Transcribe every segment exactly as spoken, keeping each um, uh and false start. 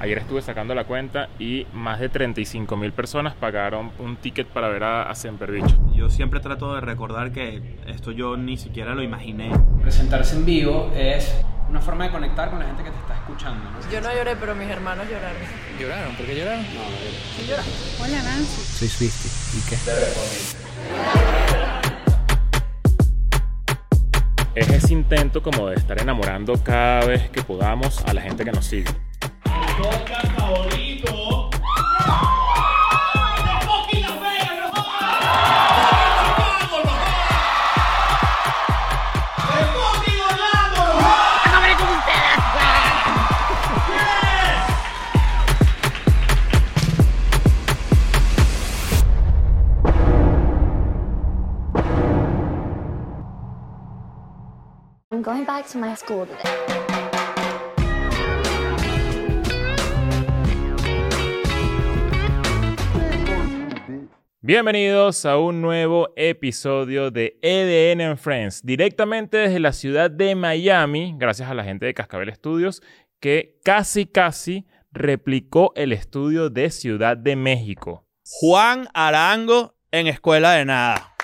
Ayer estuve sacando la cuenta y más de treinta y cinco mil personas pagaron un ticket para ver a, a Semperbichos. Yo siempre trato de recordar que esto yo ni siquiera lo imaginé. Presentarse en vivo es una forma de conectar con la gente que te está escuchando, ¿no? Yo no lloré, pero mis hermanos lloraron. ¿Lloraron? ¿Por qué lloraron? No, no lloré. ¿Sí lloraron? Hola, Nancy. Soy Swiftie. ¿Y qué? Es ese intento como de estar enamorando cada vez que podamos a la gente que nos sigue. Mi podcast favorito. ¡De fucking Las Vegas, no ¡Vamos, ¡de fucking Orlando, no ¡Acabaré con ustedes! I'm going back to my school today. Bienvenidos a un nuevo episodio de E D N and Friends, directamente desde la ciudad de Miami, gracias a la gente de Cascabel Studios, que casi casi replicó el estudio de Ciudad de México. Juan Arango en Escuela de Nada.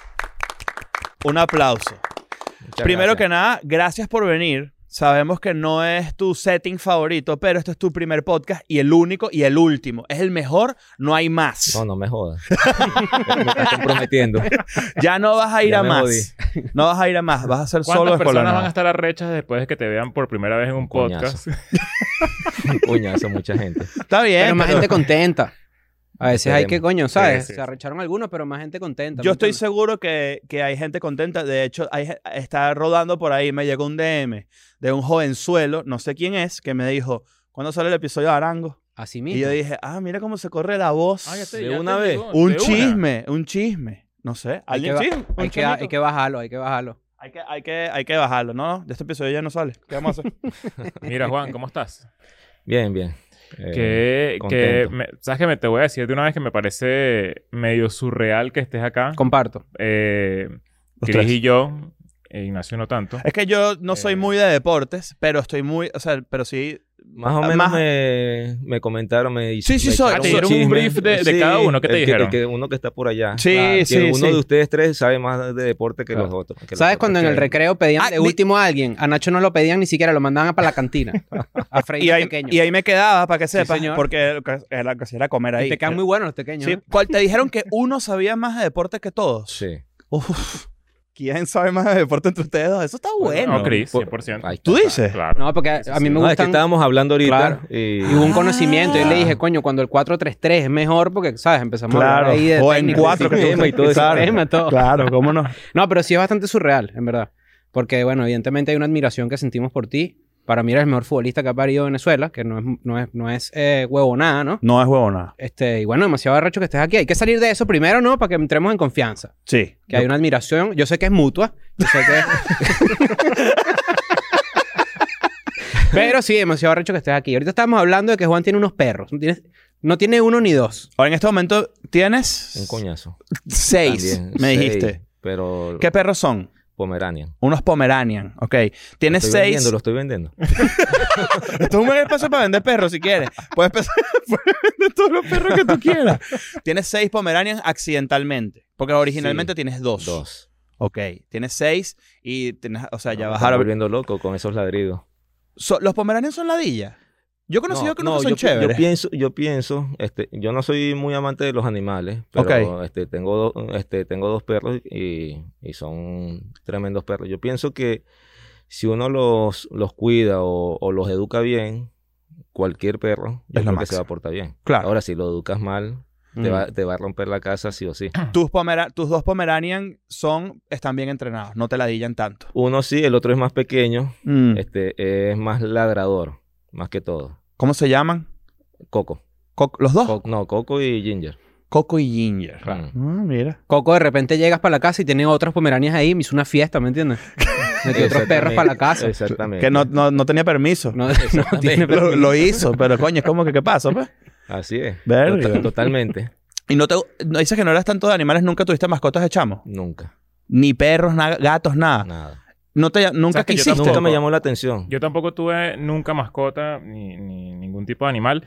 Un aplauso. Muchas Primero gracias. que nada, gracias por venir. Sabemos que no es tu setting favorito, pero este es tu primer podcast y el único y el último. Es el mejor, no hay más. No, no me jodas. Me estás comprometiendo. Ya no vas a ir Ya a me más. jodí. No vas a ir a más. Vas a ser ¿Cuántas solo Escuela de personas van a Nada. estar arrechas después de que te vean por primera vez en un, Un podcast? coñazo. Un puñazo, mucha gente. Está bien, Pero más pero gente contenta. A veces hay que, Esperemos. coño, ¿sabes? Sí, sí, Se arrecharon algunos, pero más gente contenta. yo ¿me estoy entiendes? seguro que, que hay gente contenta. De hecho, hay, ge- está rodando por ahí. Me llegó un D M de un jovenzuelo, no sé quién es, que me dijo, ¿cuándo sale el episodio de Arango? Así mismo. Y yo dije, ah, mira cómo se corre la voz. Ah, ya te- De ya te una vez. llegó, un de una. chisme, un chisme. No sé. hay, que, ¿Alguien ba- sí? Un hay, que, chamito. hay que bajarlo, hay que bajarlo. Hay que, hay, que, hay que bajarlo. No, de este episodio ya no sale. ¿Qué vamos a hacer? Mira, Juan, ¿cómo estás? Bien, bien. Eh, que, que contento. me- ¿sabes qué? Me te voy a decir de una vez que me parece medio surreal que estés acá. Comparto. Eh, Los Chris tres. y yo, e Ignacio no tanto. Es que yo no soy Eh. muy de deportes, pero estoy muy... O sea, pero sí... Más o menos más- me, me comentaron, me Sí, sí, me soy- echaron te un dieron un chisme. brief de- de cada uno. ¿Qué te el que- dijeron? el que uno que está por allá. Sí, Que sí, uno sí. de ustedes tres sabe más de deporte que Claro. los otros. que los ¿Sabes otros. cuando en el ok. recreo pedían Ah, de mi- último a alguien? A Nacho no lo pedían ni siquiera, lo mandaban para la cantina. A freír Y ahí, pequeño. y ahí me quedaba, para que sepas, señor. porque lo que era, lo que hacía era comer ahí. Y te quedan muy buenos los pequeños. Sí. ¿eh? ¿Cuál- te dijeron que uno sabía más de deporte que todos? Sí. Uf, ¿quién sabe más de deporte entre ustedes dos? Eso está bueno. No, Chris, Por- cien por ciento. Ahí está. ¿Tú dices? Claro. No, porque a, Sí, a sí, mí sí. me No, es que gustan... estábamos hablando ahorita. Claro. Y, Y hubo un Ah. conocimiento y le dije, coño, cuando el cuatro tres tres es mejor porque, ¿sabes? Empezamos a Claro. hablar ahí de O en técnica, cuatro que tú- sistema y todo eso. Claro. Sistema, todo. Claro, ¿cómo no? No, pero sí es bastante surreal, en verdad. Porque, bueno, evidentemente hay una admiración que sentimos por ti. Para mí eres el mejor futbolista que ha parido Venezuela, que no es, no es, no es eh, huevonada, ¿no? No es huevona. Este, y bueno, demasiado arrecho que estés aquí. Hay que salir de eso primero, ¿no? Para que entremos en confianza. Sí. Que hay una admiración. Yo sé que es mutua. Yo sé que... Pero sí, demasiado arrecho que estés aquí. Ahorita estábamos hablando de que Juan tiene unos perros. No, tienes- no tiene uno ni dos. Ahora en este momento tienes... un coñazo. Seis, También, me seis, dijiste. Pero ¿Qué perros son? Pomeranian. Unos Pomeranian, ok. Tienes Lo estoy seis... vendiendo, lo estoy vendiendo. Esto es un buen espacio para vender perros si quieres. Puedes, empezar- puedes vender todos los perros que tú quieras. Tienes seis Pomeranian accidentalmente. Porque originalmente Sí. tienes dos. Dos. Ok. Tienes seis y tienes... O sea, ya Me bajaron... están volviendo loco con esos ladridos. So- ¿Los Pomeranian son ladillas? Yo he conocido que unos que son yo, pi- chéveres. Yo pienso, yo pienso, este, yo no soy muy amante de los animales, pero este, tengo, do- este, tengo dos perros y, y son tremendos perros. Yo pienso que si uno los, los cuida o, o los educa bien, cualquier perro, yo Es lo creo que se máximo. va a portar bien. Claro. Ahora, si lo educas mal, te, Mm. va, te va a romper la casa sí o sí. Tus, pomera- tus dos Pomeranian son, están bien entrenados, no te ladillan tanto. Uno sí, el otro es más pequeño, Mm. este, es más ladrador, más que todo. ¿Cómo se llaman? Coco. Co- ¿Los dos? Co- no, Coco y Ginger. Coco y Ginger. Claro. Ah, mira. Coco, de repente llegas para la casa y tiene otras pomeranias ahí. Me hizo una fiesta, ¿me entiendes? Metió otros perros para la casa. Exactamente. Que no, no, no tenía permiso. No, no tiene lo, permiso. lo hizo, pero coño, es como que ¿qué pasa, pues? Así es. Verga. Tota- Totalmente. Y no te... No dices que no eras tanto de animales, nunca tuviste mascotas de chamo. Nunca. Ni perros, na- gatos, nada. Nada. No te, nunca ¿Sabes que yo quisiste. Nunca me llamó la atención. Yo tampoco tuve nunca mascota ni, ni ningún tipo de animal.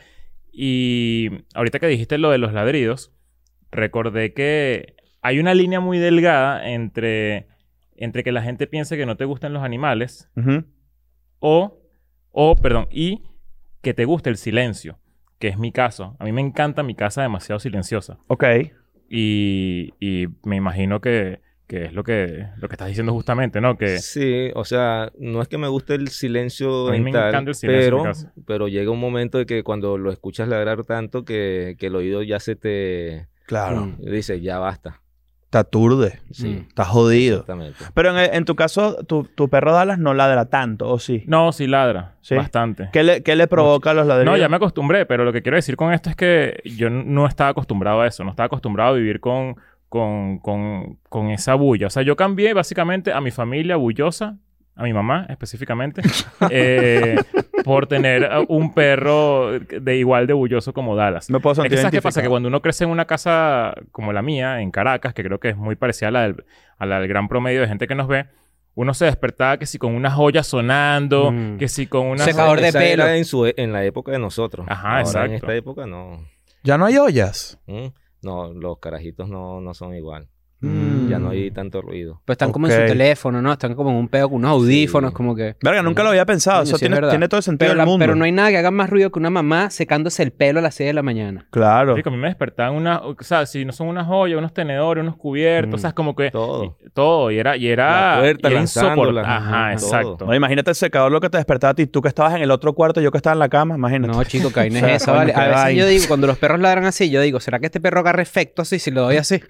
Y ahorita que dijiste lo de los ladridos, recordé que hay una línea muy delgada entre, entre que la gente piense que no te gustan los animales Ujú. o, o, perdón, y que te guste el silencio, que es mi caso. A mí me encanta mi casa demasiado silenciosa. Ok. Y, y me imagino que, que es lo que, lo que estás diciendo justamente, ¿no? Que Sí, o sea, no es que me guste el silencio A mí me en tal, encanta el silencio en mi pero, casa. pero llega un momento de que cuando lo escuchas ladrar tanto que, que el oído ya se te Claro. Mm. dice, ya basta. Te aturde. Sí, Mm. Estás jodido. exactamente. Pero en, en tu caso, tu, tu perro Dallas no ladra tanto, ¿o sí? no, sí ladra. ¿Sí? Bastante. ¿Qué le, qué le provoca a los ladrillos? No, ya me acostumbré, pero lo que quiero decir con esto es que yo n- no estaba acostumbrado a eso. No estaba acostumbrado a vivir con, con, con, con esa bulla. O sea, yo cambié básicamente a mi familia bullosa, a mi mamá específicamente, eh, por tener uh, un perro de igual de bulloso como Dallas. Me puedo Es sentir que, ¿sabes qué pasa? identificado. Que cuando uno crece en una casa como la mía, en Caracas, que creo que es muy parecida a la del, a la del gran promedio de gente que nos ve, uno se despertaba que si con una joya sonando, Mm. que si con una... Secador de Esa pelo. era en, su, e- en la época de nosotros. Ajá, Ahora, exacto. En esta época no. ¿Ya no hay ollas? ¿Mm? No, los carajitos no, no son igual. Mm. Ya no hay tanto ruido. Pues están como en Ok. su teléfono, ¿no? Están como en un pedo con unos audífonos, Sí. como que... Verga, nunca lo había pensado. Coño, Eso sí, es tiene, verdad. tiene todo el sentido Pero, del la- mundo. pero no hay nada que haga más ruido que una mamá secándose el pelo a las seis de la mañana. Claro. Marico, a mí me despertaban una... O sea, si no son unas joyas, unos tenedores, unos cubiertos, Mm. o sea, es como que... Todo. y- todo. Y era... Y era, La puerta, y era lanzándola. insoportable. Ajá, Todo. exacto. No, imagínate el secador lo que te despertaba a ti. Tú que estabas en el otro cuarto, yo que estaba en la cama. Imagínate. No, chico, que ahí no O sea, es esa, coño, ¿vale? qué A veces vaina. yo digo, cuando los perros ladran así, yo digo, ¿será que este perro agarra efecto así si lo doy así?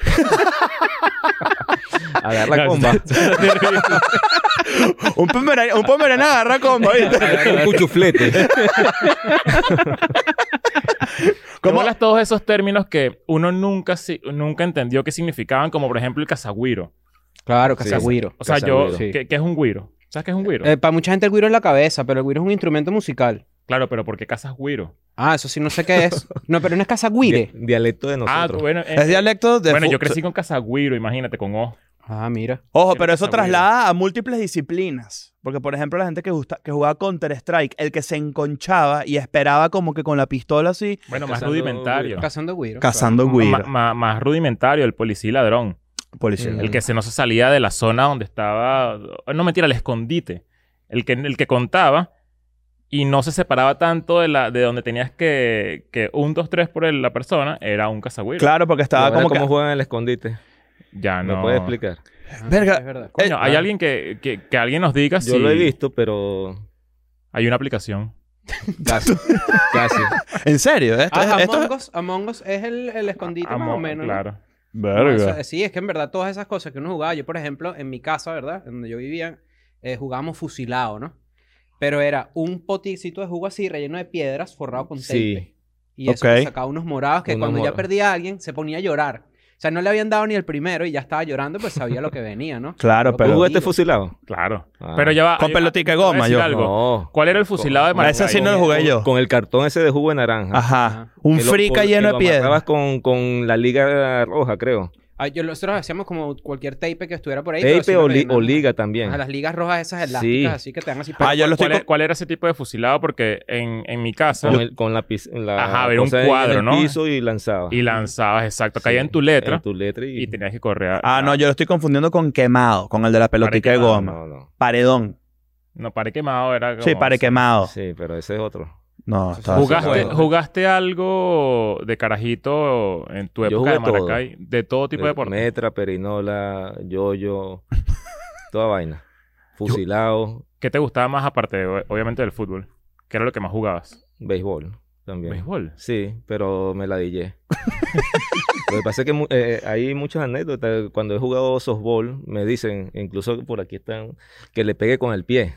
A dar la comba. un pomeranian un pomeranian agarra comba, ¿viste? Un cuchuflete. ¿Cómo ¿Cómo? hablas todos esos términos que uno nunca, si- nunca entendió qué significaban? Como, por ejemplo, el cazagüiro. Claro, Sí. cazagüiro. O sea, Cazagüiro. yo... Sí. ¿qué, qué es un güiro? ¿Sabes qué es un güiro? Eh, para mucha gente el güiro es la cabeza, pero el güiro es un instrumento musical. Claro, pero ¿por qué cazas güiro? Ah, eso sí no sé qué es. No, pero no es cazagüire. Di- dialecto de Ah, nosotros. bueno... eh, Es dialecto de... bueno, fu- yo crecí con cazagüiro, imagínate, con O. Ah, mira. Ojo, ¿Qué pero eso pasa, güey? traslada a múltiples disciplinas. Porque, por ejemplo, la gente que, gusta, que jugaba Counter-Strike, el que se enconchaba y esperaba como que con la pistola así, Bueno, más Cazando rudimentario. güiro. Cazando güiro. cazando Ma- güiro. ma- más rudimentario, el policía y ladrón. Policía. Mm. El que se no se salía de la zona donde estaba... No, mentira, el escondite. El que, el que contaba y no se separaba tanto de, la, de donde tenías que... Que un, dos, tres por el- la persona era un cazagüiro. Claro, porque ¿Y estaba ahora como ¿Cómo que... juegan el escondite? Ya ¿Me no... puedes explicar? Ah, Verga. es verdad. Coño, Eh, hay ah. alguien que, que, que alguien nos diga si... Yo lo he visto, pero Hay una aplicación. casi. casi. ¿En serio? Esto, Ah, es- esto Among es- Us, Among Us es el, el escondite más Amo- o menos, ¿no? Claro. No, Verga. eso- sí, es que en verdad todas esas cosas que uno jugaba, yo por ejemplo, en mi casa, ¿verdad? En donde yo vivía, eh, jugábamos fusilado, ¿no? Pero era un poticito de jugo así, relleno de piedras, forrado con tape. Sí. Y eso Ok. le sacaba unos morados que Unos cuando ya morados. perdía a alguien, se ponía a llorar. O sea, no le habían dado ni el primero y ya estaba llorando, pues sabía lo que venía, ¿no? Claro, Lo pero- ¿Tú jugaste perdido. fusilado? Claro. Ah. Pero ya va... Con hay- pelotica de te voy a goma, decir yo. algo. No. ¿Cuál era el fusilado de Con- Maracay? Ese sí no lo jugué yo. Con el cartón ese de jugo de naranja. Ajá. Un Que lo- frica que lleno lo de piedra. amarrabas con, con la liga roja, creo. Ah, yo, nosotros hacíamos como cualquier tape que estuviera por ahí. pero sí Tape lo o, li- rellenamos. o liga también. Ajá, las ligas rojas esas elásticas, Sí. así que te dan así... Ah, yo lo estoy ¿Cuál, con- cuál era ese tipo de fusilado? Porque en, en mi casa... Con, el- con la, piz- la Ajá, había un cosa en cuadro, el ¿no? piso y lanzaba. Y lanzabas, exacto. Sí, Caía en tu letra En tu letra y... y tenías que correr. a- Ah, no, yo lo estoy confundiendo con quemado, con el de la pelotica de quemado, goma. No, no. Paredón. No, pare quemado era como... Sí, pare quemado. Sí, pero ese es otro. No, estaba ¿Jugaste, asustado. ¿Jugaste algo de carajito en tu Yo época de jugué todo. Maracay? De todo tipo de deporte. Metra, perinola, yoyo, toda vaina. Fusilado, ¿Qué te gustaba más aparte, de, obviamente, del fútbol? ¿Qué era lo que más jugabas? béisbol también. ¿Béisbol? Sí, pero me la dillé. Lo que pasa es que mu- eh, hay muchas anécdotas. Cuando he jugado softball, me dicen, incluso por aquí están, que le pegue con el pie.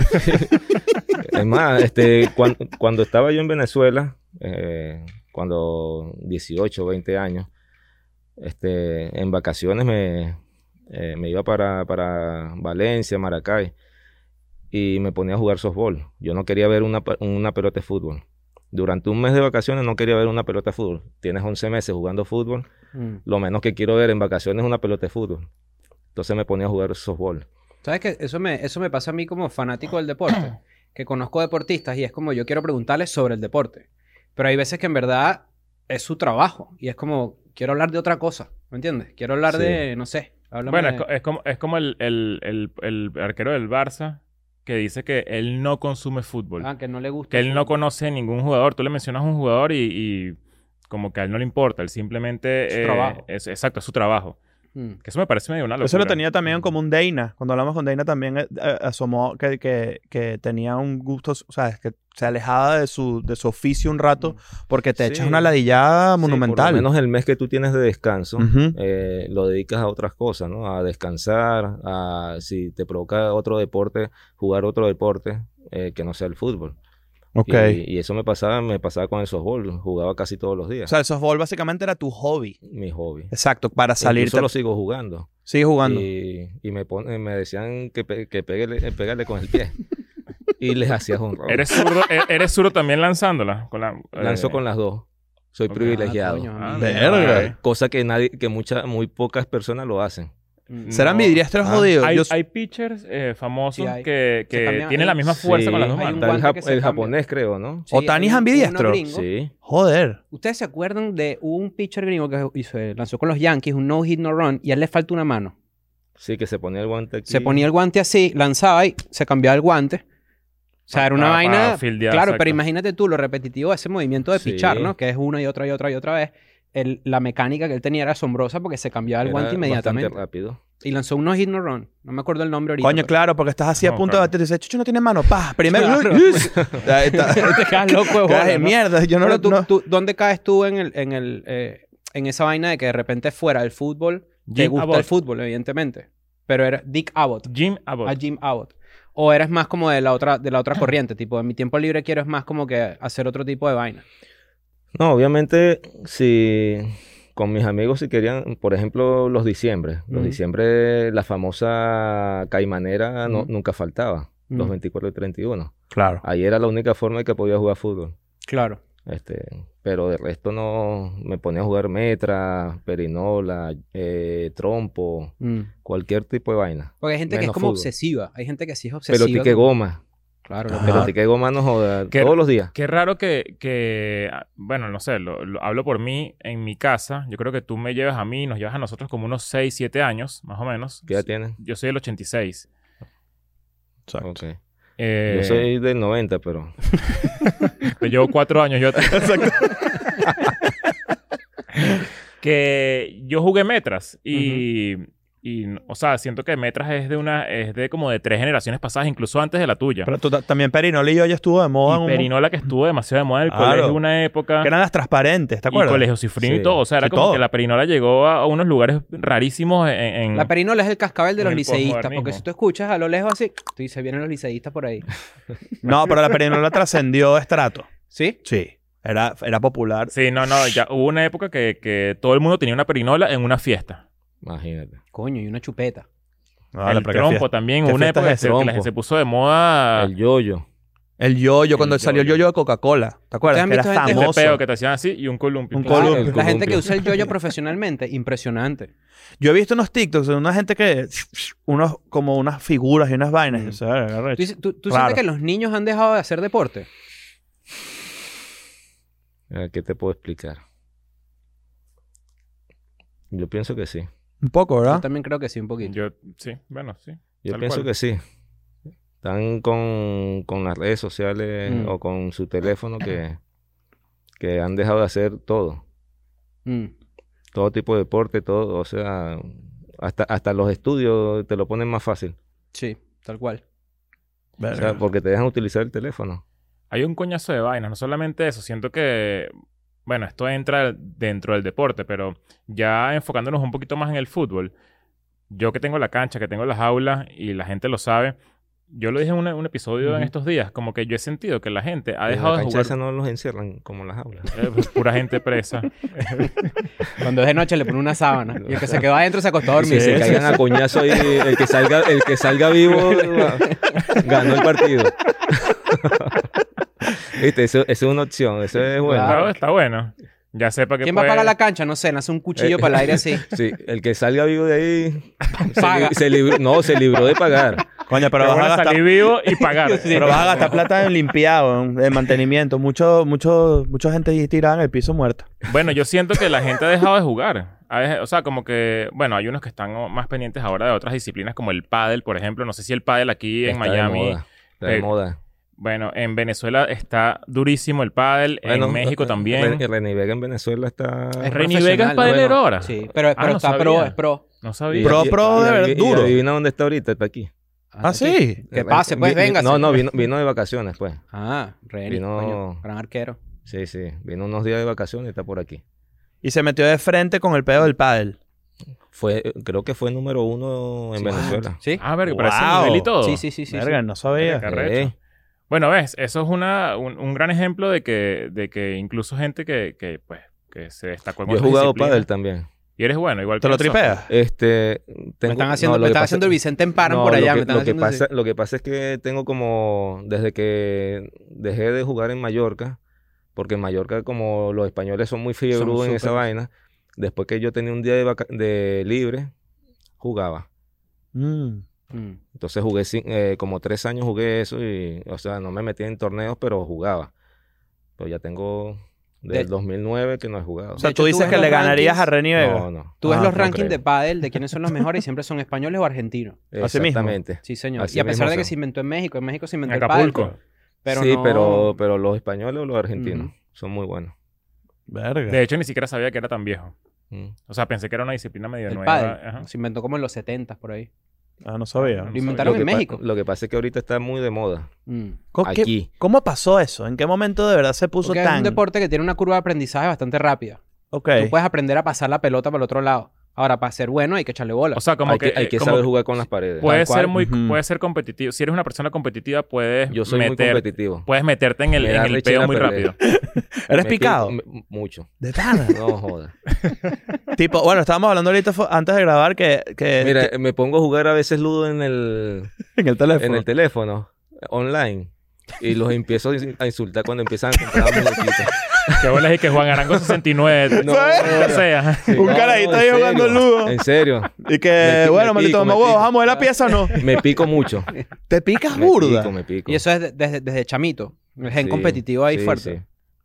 Es más, este, cuan- cuando estaba yo en Venezuela, eh, cuando dieciocho, veinte años, este, en vacaciones me, eh, me iba para, para Valencia, Maracay, y me ponía a jugar softball. Yo no quería ver una, pa- una pelota de fútbol. Durante un mes de vacaciones no quería ver una pelota de fútbol. Tienes once meses jugando fútbol. Mm. Lo menos que quiero ver en vacaciones es una pelota de fútbol. Entonces me ponía a jugar softball. ¿Sabes qué? Eso me, eso me pasa a mí como fanático del deporte. Que conozco deportistas y es como yo quiero preguntarles sobre el deporte. Pero hay veces que en verdad es su trabajo. Y es como, quiero hablar de otra cosa. ¿Me entiendes? Quiero hablar Sí. de, no sé. háblame Bueno, de- es, co- es como, es como el, el, el, el arquero del Barça que dice que él no consume fútbol. Ah, que no le gusta. que él el no fútbol. conoce ningún jugador. Tú le mencionas a un jugador y, y como que a él no le importa. Él simplemente... Su eh, trabajo. es, exacto, es su trabajo. Mm. Que eso me parece medio una locura. Eso lo tenía también como un Dana. Cuando hablamos con Dana también eh, eh, asomó que, que, que tenía un gusto, o sea, que se alejaba de su, de su oficio un rato porque te Sí. echas una ladillada Sí, monumental. por lo menos el mes que tú tienes de descanso, Ujú. eh, lo dedicas a otras cosas, ¿no? A descansar, a si te provoca otro deporte, jugar otro deporte eh, que no sea el fútbol. Ok. Y, y eso me pasaba, me pasaba con el softball, jugaba casi todos los O días. sea, el softball básicamente era tu hobby. Mi hobby. Exacto, para salir. Incluso lo sigo jugando. Sigue jugando. Y, y me, pon- me decían que, pe- que peguele, pegarle con el pie. Y les hacía un robo. ¿Eres zurdo, e- ¿Eres zurdo también lanzándola? Con la, eh, Lanzo con las dos. Soy ok. privilegiado. Ah, coño, Ah, Verga. ok. Cosa que nadie, que muchas, muy pocas personas lo hacen. Mm. Serán No. vidriastros Ah, jodidos. Hay, Yo- hay pitchers eh, famosos Sí, hay. que, Se que cambian- tienen la misma fuerza Sí, con las dos hay un manos. Está el, guante jap- que se el cambia. japonés, creo, ¿no? Sí, Otani hay es un- ambidiestro. uno gringo. Sí. Joder. ¿Ustedes se acuerdan de un pitcher gringo que hizo, lanzó con los Yankees un no hit no run y a él le falta una mano? Sí, que se ponía el guante aquí. Se ponía el guante así, lanzaba y se cambiaba el guante. O sea, era una Para- vaina... para fildear, claro, exacto. pero imagínate tú lo repetitivo de ese movimiento de Sí. pichar, ¿no? Que es una y otra y otra y otra vez. El- la mecánica que él tenía era asombrosa porque se cambiaba el Era guante inmediatamente. bastante rápido. Y lanzó un no hit no run. No me acuerdo el nombre ahorita. Coño, pero- claro, porque estás así a No, punto claro. de bater y dices, Chucho no tiene mano. Pa, primero. Claro. Ahí está. Te quedas loco de Caes bola, en ¿no? mierda. Yo no Pero lo tú, no. tú- ¿dónde caes tú en el, en el, eh, en esa vaina de que de repente fuera del fútbol te Jim gusta Abbott. el fútbol, evidentemente? Pero era Dick Abbott, Jim Abbott. a Jim Abbott. O eres más como de la otra, de la otra corriente, tipo, en mi tiempo libre quiero es más como que hacer otro tipo de vaina. No, obviamente, si con mis amigos si querían, por ejemplo, los diciembre. Los Ujú. diciembre, la famosa caimanera no- Ujú. nunca faltaba. Los Ujú. veinticuatro y treinta y uno. Claro. Ahí era la única forma de que podía jugar fútbol. Claro. Este, pero de resto no me ponía a jugar metra, perinola, eh, trompo, Mm. cualquier tipo de vaina. Porque hay gente que es Menos como fútbol. obsesiva. Hay gente que sí es obsesiva. Pelotique como- goma. Claro, lo Ajá. peor. Pelotique goma no joda. Qué- Todos los días. Qué raro que, que ah, bueno, no sé, lo, lo- hablo por mí, en mi casa, yo creo que tú me llevas a mí, nos llevas a nosotros como unos seis, siete años, más o menos. ¿Qué edad tienes? Yo soy del ochenta y seis. Exacto. Ok. Eh, Yo soy del noventa, pero... Te llevo cuatro años yo. Que yo jugué Metras y, y, o sea, siento que Metras es de una, es de como de tres generaciones pasadas, incluso antes de la tuya. Pero tú ta- también Perinola y yo ya estuvo de moda. en y un- Perinola que estuvo demasiado de moda en el Claro. colegio una época. Que eran las transparentes, ¿te Y acuerdas? Colegio Cifrino y Sí. todo. O sea, era Sí, como todo. que la Perinola llegó a, a unos lugares rarísimos en... en- La perinola es el cascabel de En los el liceístas. posmodernismo. Porque si tú escuchas a lo lejos así, tú dices, vienen los liceístas por ahí. No, pero la Perinola trascendió estrato. ¿Sí? Sí. Era, era popular. Sí, no, no. Ya hubo una época que, que todo el mundo tenía una Perinola en una fiesta. Imagínate. Coño, y una chupeta. No, el la- pero qué trompo fiesta. también. qué Hubo una fiestas época de que se, que la trompo. gente se puso de moda... El yoyo. El yoyo, cuando El salió el yoyo. yoyo de Coca-Cola. ¿Te acuerdas? ¿Ustedes Que han era visto gente- ese famoso. peo que te hacían así y un columpio. Un Claro, columpio. la gente que columpio. usa el yoyo profesionalmente, impresionante. Yo he visto unos TikToks de una gente que... Unos, como unas figuras y unas vainas. Mm. O sea, era ¿Tú, arrecho. dices- tú- tú Raro. sientes que los niños han dejado de hacer deporte? Eh, ¿Qué te puedo explicar? Yo pienso que sí. Un poco, Yo ¿verdad? también creo que sí, un poquito. Yo, sí, bueno, sí. Yo Tal pienso cual. que sí. Están con, con las redes sociales Mm. o con su teléfono que, que han dejado de hacer todo. Mm. Todo tipo de deporte, todo. O sea, hasta, hasta los estudios te lo ponen más fácil. Sí, tal cual. O sea, Verga. porque te dejan utilizar el teléfono. Hay un coñazo de vainas. No solamente eso. Siento que... Bueno, esto entra dentro del deporte, pero ya enfocándonos un poquito más en el fútbol. Yo que tengo la cancha, que tengo las aulas y la gente lo sabe. Yo lo dije en un, un episodio en Ujú. estos días. Como que yo he sentido que la gente ha En dejado la de cancha jugar... esa no los encierran como en las aulas. Eh, pues, pura gente presa. Cuando es de noche le pone una sábana. Y el que se quedó adentro se acostó a Y dormir. se caigan a coñazo ahí. El que salga, el que salga vivo ganó el partido. ¿Viste? Eso, eso es una opción. Eso es bueno. Claro. Claro, está bueno. Ya sepa que ¿Quién va a puede- pagar la cancha? No sé, nace un cuchillo Eh. para el aire así. Sí, el que salga vivo de ahí se, Paga. li- se libró, no, se libró de pagar. Coño, pero Qué vas a bueno gastar... salir vivo y pagar. Pero vas a gastar plata en limpiado, en, en mantenimiento. Mucho, mucho, mucha gente ahí tirada en el piso muerta. Bueno, yo siento que la gente ha dejado de jugar. Ha dej- O sea, como que... Bueno, hay unos que están o- más pendientes ahora de otras disciplinas como el pádel, por ejemplo. No sé si el pádel aquí en Está de Miami... moda, está de eh, moda. Bueno, en Venezuela está durísimo el pádel. Bueno, en México eh, también. Re- René Vega en Venezuela está... Es Reni profesional, Vega es ¿no? padelero Bueno, ahora. Sí, pero, Ah, pero no está pro, sabía. es pro. No sabía. Pro, pro, de verdad, y- y- duro. Y adivina dónde está ahorita, está aquí. Ah, sí. Que pase, pues, Vi- vi- venga. No, no, vino, vino de vacaciones, pues. Ah, Reni, Vino- coño, gran arquero. Sí, sí. Vino unos días de vacaciones y está por aquí. Y se metió de frente con el pedo del pádel. Fue, creo que fue número uno en Sí. Venezuela. ¿Sí? Ah, verga, pero ese Wow. nivel y todo. Sí, sí, sí, sí. Verga, sí. no sabía. Verga, arrecho. Sí. Bueno, ves, eso es una, un, un gran ejemplo de que, de que incluso gente que, que, pues, que se destacó en Yo he otras jugado disciplinas, pádel también. Y eres bueno, igual ¿Te que lo nosotros. tripeas? Este, Me tengo, están haciendo, no, lo me que están pasa- haciendo el Vicente Emparan no, por lo allá. que- me están lo que haciendo así. pasa, lo que pasa es que tengo como, desde que dejé de jugar en Mallorca, porque en Mallorca como los españoles son muy fiebrudos en esa súper- vaina, después que yo tenía un día de, vaca- de libre, jugaba. Mm. Mm. Entonces jugué cin- eh, como tres años jugué eso y, o sea, no me metí en torneos, pero jugaba. Pero ya tengo del De- dos mil nueve que no he jugado. O sea, De hecho, tú tú dices ves que los le ganarías a rankings- Reni Vega. No, no. Tú ves Ah, los no rankings creo. de pádel de quiénes son los mejores y siempre son españoles o argentinos. Así mismo. Exactamente. Sí, señor. Así y a pesar mismo de que son. se inventó en México, en México se inventó En el pádel. Acapulco. Pero sí, no- pero, pero los españoles o los argentinos Ujú. son muy buenos. Verga. De hecho, ni siquiera sabía que era tan viejo. Mm. O sea, pensé que era una disciplina medio El nueva. pádel. Ajá. Se inventó como en los setentas por ahí. Ah, no sabía. No Lo inventaron Lo en que pa- México. Lo que pasa es que ahorita está muy de moda. Mm. ¿Cómo, qué- Aquí. ¿Cómo pasó eso? ¿En qué momento de verdad se puso Porque tan...? es un deporte que tiene una curva de aprendizaje bastante rápida. Ok. Tú puedes aprender a pasar la pelota para el otro lado. Ahora, para ser bueno hay que echarle bola. O sea, como hay que... que, hay eh, que como saber que jugar con las paredes. Puede Tal cual. ser muy... Ujú. Puede ser competitivo. Si eres una persona competitiva, puedes Yo soy muy meter... competitivo. Puedes meterte en el, Me da en el rechera peo muy perder. rápido. ¿Eres Me picado? pico- me- mucho. De pana. No jodas. Tipo, bueno, estábamos hablando ahorita fo- antes de grabar que... que Mira, que- me pongo a jugar a veces ludo en el, en el teléfono. en el teléfono, online. Y los empiezo a insultar cuando empiezan a comprar muñequitos. Que bolas y que Juan Arango sesenta y nueve. No, o sea. Sí, Un no, carajito no, ahí en jugando serio, ludo. En serio. Y que, Me pi- bueno, me maldito pico, mamá me huevo, pico. ¿vamos a ver la pieza o no? Me pico mucho. ¿Te picas Me burda? pico, me pico. Y eso es de- desde, desde chamito. El gen Sí, competitivo ahí sí, fuerte. sí.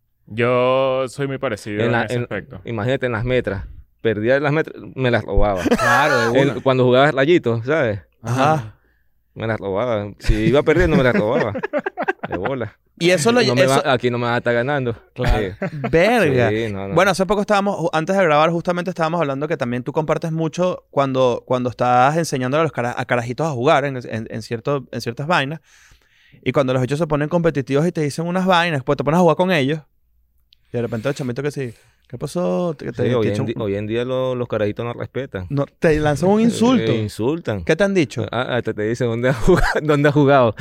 Yo soy muy parecido en, En la- ese en- aspecto. Imagínate en las metras. Perdía las metras, me las robaba. Claro, de En- una. cuando jugaba rayitos, ¿sabes? Ajá. Me las robaba. Si iba perdiendo, me las robaba. De bola. Y eso lo... No me eso- va- aquí no me va a estar ganando. Claro. Sí. Verga. Sí, no, no. Bueno, hace poco estábamos, ju- antes de grabar, justamente estábamos hablando que también tú compartes mucho cuando, cuando estás enseñando a los cara- a carajitos a jugar en, en, en cierto, en ciertas vainas. Y cuando los hechos se ponen competitivos y te dicen unas vainas, pues te pones a jugar con ellos. Y de repente el chamito que sí, ¿qué pasó? Te, te- Sí, te hoy, echa en un- di- hoy en día lo- los carajitos no respetan. no, te lanzan un insulto. Eh, insultan. ¿Qué te han dicho? Ah, hasta te dicen dónde has jugado. ¿Dónde has jugado?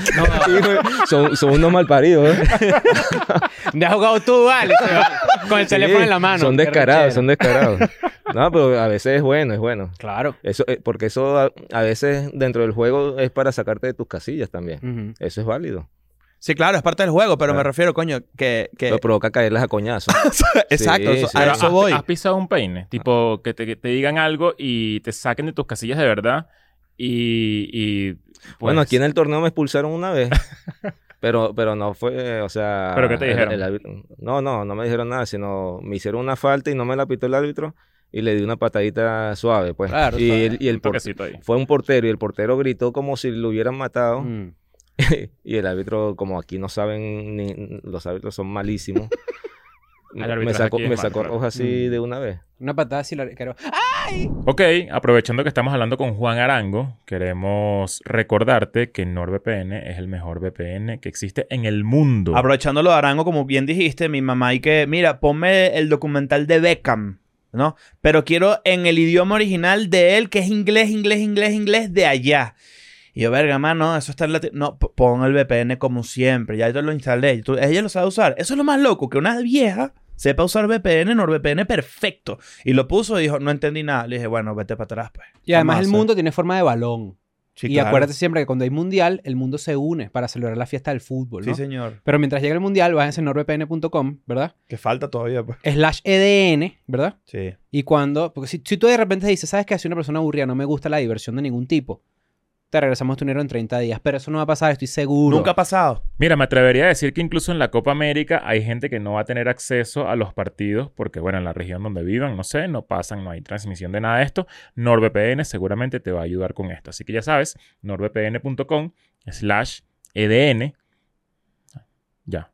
son, son unos malparidos. ¿eh? ¿Dónde has jugado tú, vale? Se va Con el Sí, teléfono en la mano. Son Qué descarados, rechera. son descarados. No, pero a veces es bueno, es bueno. Claro. Eso, eh, porque eso a, a veces dentro del juego es para sacarte de tus casillas también. Ujú. Eso es válido. Sí, claro, es parte del juego, pero me Claro. refiero, coño, que... que... Lo provoca caerles a coñazos. Exacto, Sí, eso- sí. a Pero eso has, voy. has pisado un peine. Tipo, que te, que te digan algo y te saquen de tus casillas de verdad. Y... y pues, Bueno, aquí en el torneo me expulsaron una vez. Pero, pero no fue, o sea... ¿Pero qué te el- dijeron? el árbitro- no, no, no me dijeron nada, sino me hicieron una falta y no me la pitó el árbitro y le di una patadita suave, pues. Claro, y, suave. el, y el un por- toquecito ahí. fue un portero y el portero gritó como si lo hubieran matado. Mm. Y el árbitro, como aquí no saben, ni, los árbitros son malísimos. El me arbitraje sacó, aquí es me malo, sacó claro. roja así Mm. de una vez. Una patada así la quiero. Ok, aprovechando que estamos hablando con Juan Arango, queremos recordarte que NordVPN es el mejor V P N que existe en el mundo. Aprovechando lo de Arango, como bien dijiste, mi mamá y que, mira, ponme el documental de Beckham, ¿no? Pero quiero en el idioma original de él, que es inglés, inglés, inglés, inglés, de allá. Y yo, verga, mano, eso está en latino. No, p- pon el V P N como siempre. Ya yo lo instalé. Tú- ella lo sabe usar. Eso es lo más loco, que una vieja sepa usar V P N, NordVPN perfecto. Y lo puso y dijo, no entendí nada. Le dije, bueno, vete para atrás, pues. Y además Vamos el a mundo tiene forma de balón. Sí, y claro. acuérdate siempre que cuando hay mundial, el mundo se une para celebrar la fiesta del fútbol, ¿no? Sí, señor. Pero mientras llegue el mundial, váyanse a nordvpn punto com, ¿verdad? Que falta todavía, pues. Slash E D N, ¿verdad? Sí. Y cuando... Porque si, si tú de repente dices, ¿sabes qué? Soy una persona aburrida, no me gusta la diversión de ningún tipo. te regresamos tu dinero en treinta días. Pero eso no va a pasar, estoy seguro. Nunca ha pasado. Mira, me atrevería a decir que incluso en la Copa América hay gente que no va a tener acceso a los partidos porque, bueno, en la región donde vivan, no sé, no pasan, no hay transmisión de nada de esto. NordVPN seguramente te va a ayudar con esto. Así que ya sabes, nordvpn.com slash EDN. Ya.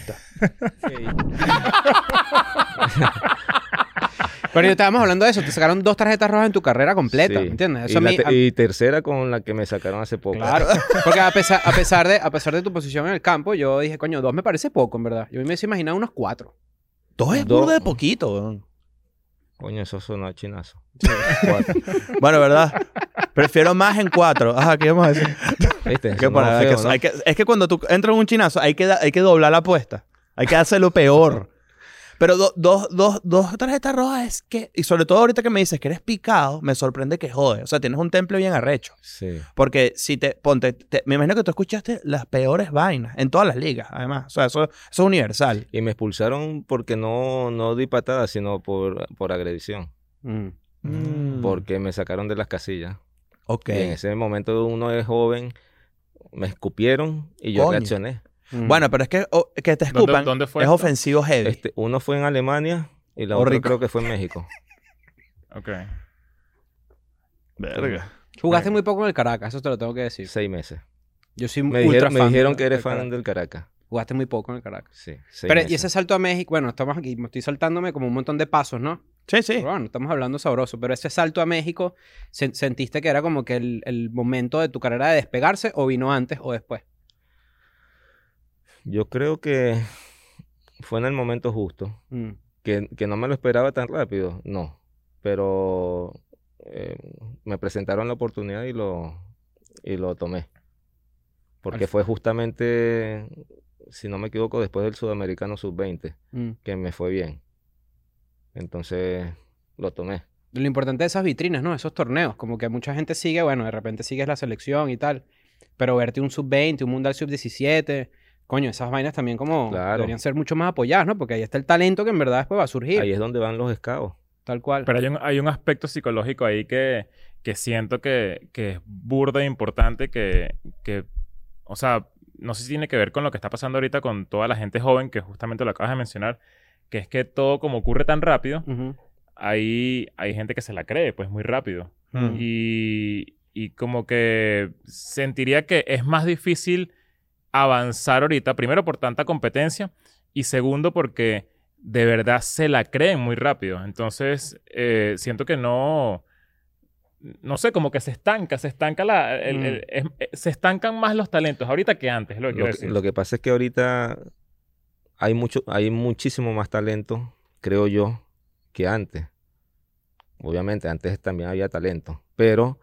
Pero estábamos hablando de eso. Te sacaron dos tarjetas rojas en tu carrera completa. Sí. ¿Entiendes? Y, Eso a la mí- te- a- y tercera con la que me sacaron hace poco. Claro. Porque a pesar, a, pesar de, a pesar de tu posición en el campo, yo dije, coño, dos me parece poco, en verdad. Yo me hubiese imaginado unos cuatro. Dos es Dos. burda de poquito, weón. Coño, eso sonó a chinazo. Bueno, ¿verdad? Prefiero más en cuatro. Ajá, ¿qué vamos a decir? ¿Viste? ¿Qué Sonó para- feo, que- ¿no? hay que- es que cuando tú entras en un chinazo, hay que, da- hay que doblar la apuesta. Hay que hacerlo peor. Pero do- dos, dos, dos tarjetas rojas es que... Y sobre todo ahorita que me dices que eres picado, me sorprende que jode. O sea, tienes un temple bien arrecho. Sí. Porque si te... Ponte... te- me imagino que tú escuchaste las peores vainas. En todas las ligas, además. O sea, eso, eso es universal. Y me expulsaron porque no, no di patada, sino por, por agresión. Mm. Mm. Porque me sacaron de las casillas. Ok. Y en ese momento uno es joven, me escupieron y yo Coño. reaccioné. Mm. Bueno, pero es que, o- que te ¿Dónde- escupan dónde fue es esto? ofensivo heavy. Este, uno fue en Alemania y la Oh, otra rico. creo que fue en México. Ok. Verga. Jugaste muy poco en el Caracas, eso te lo tengo que decir. Seis meses. Yo soy Me ultra dijeron, me fan dijeron del- que eres del fan Caracas. del Caracas. Jugaste muy poco en el Caracas. Sí, seis Pero, y meses. ese salto a México, bueno, estamos aquí, me estoy saltándome como un montón de pasos, ¿no? Sí, sí. Pero bueno, estamos hablando sabroso, pero ese salto a México, sen- ¿sentiste que era como que el, el momento de tu carrera de despegarse o vino antes o después? Yo creo que fue en el momento justo. Mm. Que, que no me lo esperaba tan rápido, no. Pero eh, me presentaron la oportunidad y lo, y lo tomé. Porque Al- fue justamente, si no me equivoco, después del Sudamericano sub veinte, Mm. que me fue bien. Entonces lo tomé. Lo importante de esas vitrinas, ¿no? Esos torneos, como que mucha gente sigue, bueno, de repente sigues la selección y tal, pero verte un sub veinte, un mundial sub diecisiete, coño, esas vainas también como Claro. deberían ser mucho más apoyadas, ¿no? Porque ahí está el talento que en verdad después va a surgir, Ahí es donde van los scouts. tal cual. Pero hay un, hay un aspecto psicológico ahí que, que siento que, que es burda e importante que, que, o sea, no sé si tiene que ver con lo que está pasando ahorita con toda la gente joven, que justamente lo acabas de mencionar, que es que todo como ocurre tan rápido, Ujú. hay, hay gente que se la cree, pues muy rápido. Mm. Y, y como que sentiría que es más difícil avanzar ahorita, primero por tanta competencia y segundo porque de verdad se la creen muy rápido. Entonces, eh, siento que no... No sé, como que se estanca, se estanca la... el- Mm. el- es- eh, se estancan más los talentos ahorita que antes, es lo que quiero Lo que, decir. lo que pasa es que ahorita hay mucho, hay muchísimo más talento, creo yo, que antes. Obviamente, antes también había talento, pero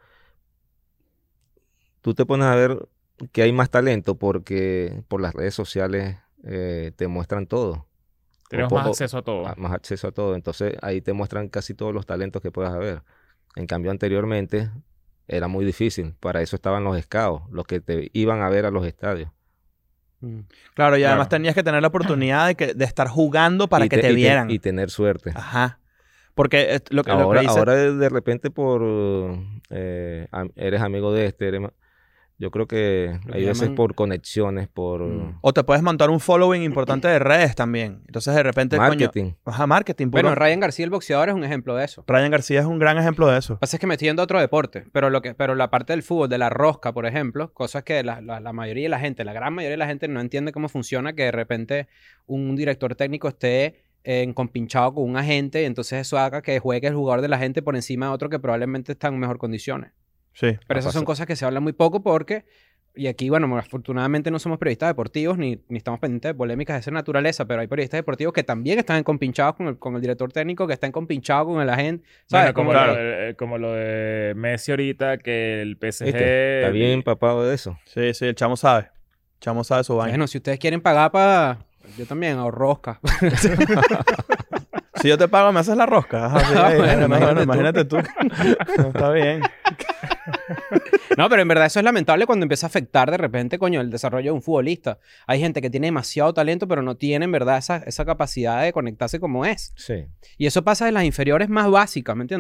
tú te pones a ver que hay más talento porque por las redes sociales eh, te muestran todo. Tenemos O más po- acceso a todo. a- más acceso a todo. Entonces ahí te muestran casi todos los talentos que puedas haber. En cambio, anteriormente era muy difícil. Para eso estaban los scouts, los que te iban a ver a los estadios. Mm. Claro, y Claro. además tenías que tener la oportunidad de, que, de estar jugando para Y que te- te, y te- vieran. Y tener suerte. Ajá. Porque eh, lo que, lo que Ahora, dice- ahora de de repente por eh, am- eres amigo de este, eres ma- yo creo que Lo que hay veces llaman- por conexiones, por Mm. O te puedes montar un following importante de redes también. Entonces, de repente, coño... marketing. Ajá, marketing. puro. Bueno, Ryan García, el boxeador, es un ejemplo de eso. Ryan García es un gran ejemplo de eso. Lo que pasa es que me estoy yendo a otro deporte, pero lo que, pero la parte del fútbol, de la rosca, por ejemplo, cosas que la, la- la mayoría de la gente, la gran mayoría de la gente no entiende cómo funciona, que de repente un director técnico esté eh, compinchado con un agente y entonces eso haga que juegue el jugador de la gente por encima de otro que probablemente está en mejor condiciones. Sí. Pero esas son cosas que se hablan muy poco porque, y aquí, bueno, afortunadamente no somos periodistas deportivos ni, ni estamos pendientes de polémicas de esa naturaleza, pero hay periodistas deportivos que también están compinchados con el, con el director técnico, que están compinchados con el agente. ¿Sabes? Bueno, como, Como lo, que- eh, como lo de Messi ahorita, que el P S G... ¿Viste? Está bien empapado de eso. Sí, sí, el chamo sabe. El chamo sabe su vaina. Bueno, si ustedes quieren pagar para... Yo también, hago rosca. Si yo te pago, me haces la rosca. Ajá, sí, Ah, ahí, bueno, bueno, imagínate tú. imagínate tú. No, está bien. No, pero en verdad eso es lamentable cuando empieza a afectar de repente, coño, el desarrollo de un futbolista. Hay gente que tiene demasiado talento, pero no tiene en verdad esa, esa capacidad de conectarse como es. Sí. Y eso pasa en las inferiores más básicas, ¿me entiendes?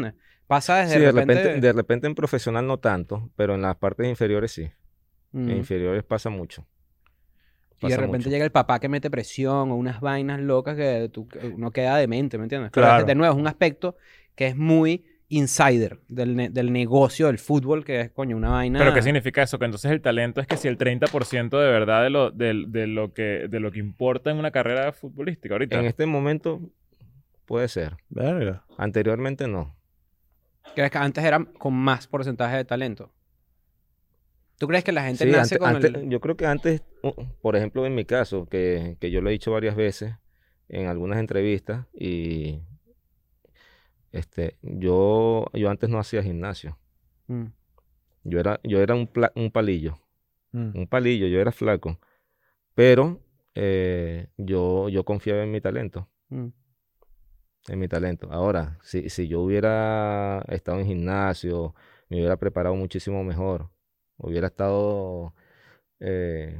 Pasa desde Sí, de repente... repente, de repente en profesional no tanto, pero en las partes inferiores sí. Mm. En inferiores pasa mucho. Y de Pasa repente mucho. llega el papá que mete presión o unas vainas locas que tú, que uno queda demente, ¿me entiendes? Pero Claro. es- de nuevo, es un aspecto que es muy insider del, ne- del negocio del fútbol, que es, coño, una vaina... ¿Pero qué significa eso? Que entonces el talento es que si el treinta por ciento de verdad de lo, de, de lo que, de lo que importa en una carrera futbolística ahorita. En este momento puede ser. Verga. Anteriormente no. ¿Crees que antes era con más porcentaje de talento? ¿Tú crees que la gente Sí, nace ante- con ante- el...? yo creo que antes, uh, por ejemplo, en mi caso, que, que yo lo he dicho varias veces en algunas entrevistas, y este, yo, yo antes no hacía gimnasio. Mm, Yo era, yo era un, pla- un palillo, Mm. un palillo, yo era flaco, pero eh, yo, yo confiaba en mi talento, mm. en mi talento. Ahora, si, si yo hubiera estado en gimnasio, me hubiera preparado muchísimo mejor, hubiera estado eh,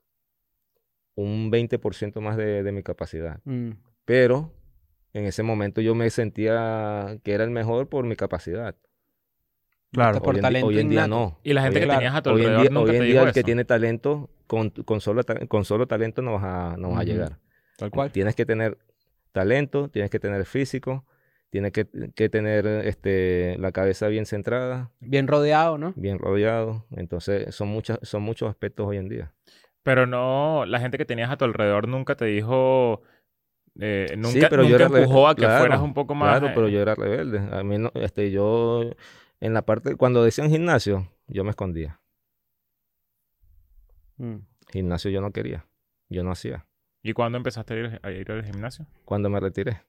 un veinte por ciento más de, de mi capacidad. Mm. Pero en ese momento yo me sentía que era el mejor por mi capacidad. Claro. Por hoy en, di- talento hoy en día innato. no. Y la gente Hoy que en- tenías a tu hoy en alrededor día, nunca hoy te en dijo día el eso. que tiene talento, con, con, solo, ta- con solo talento no vas a, no vas a Ujú. llegar. Tal cual. Tienes que tener talento, tienes que tener físico, tienes que, que tener este, la cabeza bien centrada, Bien rodeado, ¿no? bien rodeado. Entonces son, muchas, son muchos aspectos hoy en día. Pero no, la gente que tenías a tu alrededor nunca te dijo, eh, nunca, Sí, pero yo nunca era re- empujó a que claro, fueras un poco más. Claro, pero eh, yo era rebelde. A mí no, este, yo, en la parte, cuando decían gimnasio, yo me escondía. Mm. Gimnasio yo no quería, yo no hacía. ¿Y cuándo empezaste a ir, a ir al gimnasio? Cuando me retiré.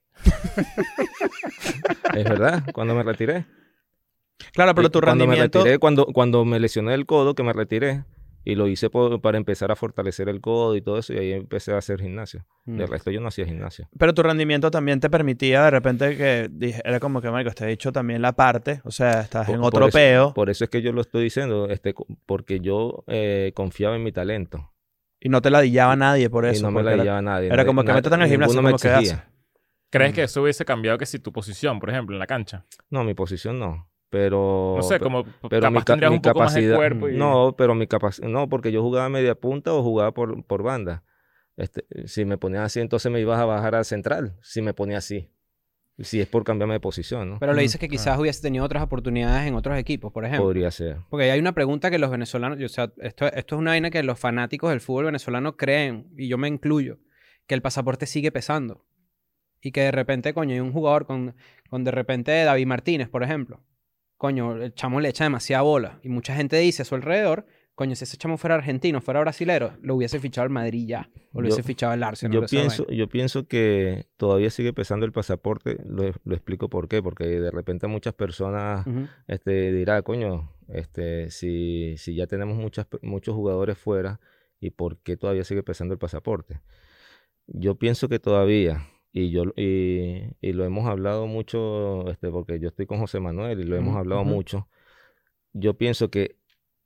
Es verdad, cuando me retiré. Claro, pero Y tu cuando rendimiento... me retiré, cuando, cuando me lesioné el codo, que me retiré, y lo hice por- para empezar a fortalecer el codo y todo eso, y ahí empecé a hacer gimnasio. Mm. De resto yo no hacía gimnasio. Pero tu rendimiento también te permitía de repente que dije, era como que, marico, te he dicho también la parte, o sea, estás Por- en por otro eso- peo Por eso es que yo lo estoy diciendo, este, co- porque yo eh, confiaba en mi talento. y no te ladillaba nadie por eso. y no me porque la era- llevaba nadie. era nadie- como que na- métete en el gimnasio, ninguno me como que exigía. haces. ¿Crees Mm. que eso hubiese cambiado que si tu posición, por ejemplo, en la cancha? No, mi posición no. Pero... No sé, pe- como pero capaz mi, ca- tendrías mi un poco más de capacidad... cuerpo y... No, pero mi capacidad... No, porque yo jugaba media punta o jugaba por, por banda. Este, si me ponía así, entonces me ibas a bajar a central. Si me ponía así. Si es por cambiarme de posición, ¿no? Pero le Mm, dices que quizás hubiese tenido otras oportunidades en otros equipos, por ejemplo. Podría ser. Porque hay una pregunta que los venezolanos, o sea, esto, esto es una vaina que los fanáticos del fútbol venezolano creen, y yo me incluyo, que el pasaporte sigue pesando. Y que de repente, coño, hay un jugador con, con de repente David Martínez, por ejemplo. Coño, el chamo le echa demasiada bola. Y mucha gente dice a su alrededor, coño, si ese chamo fuera argentino, fuera brasilero, lo hubiese fichado el Madrid ya. O lo Yo- hubiese fichado el Arsenal. Yo o esa pienso, vaina. yo pienso que todavía sigue pesando el pasaporte. Lo, lo explico por qué. Porque de repente muchas personas Ujú. este, dirá, coño, este, si, si ya tenemos muchas, pe- muchos jugadores fuera, ¿y por qué todavía sigue pesando el pasaporte? Yo pienso que todavía, y yo y, y lo hemos hablado mucho, este, porque yo estoy con José Manuel y lo hemos Ujú, hablado ujú. mucho. Yo pienso que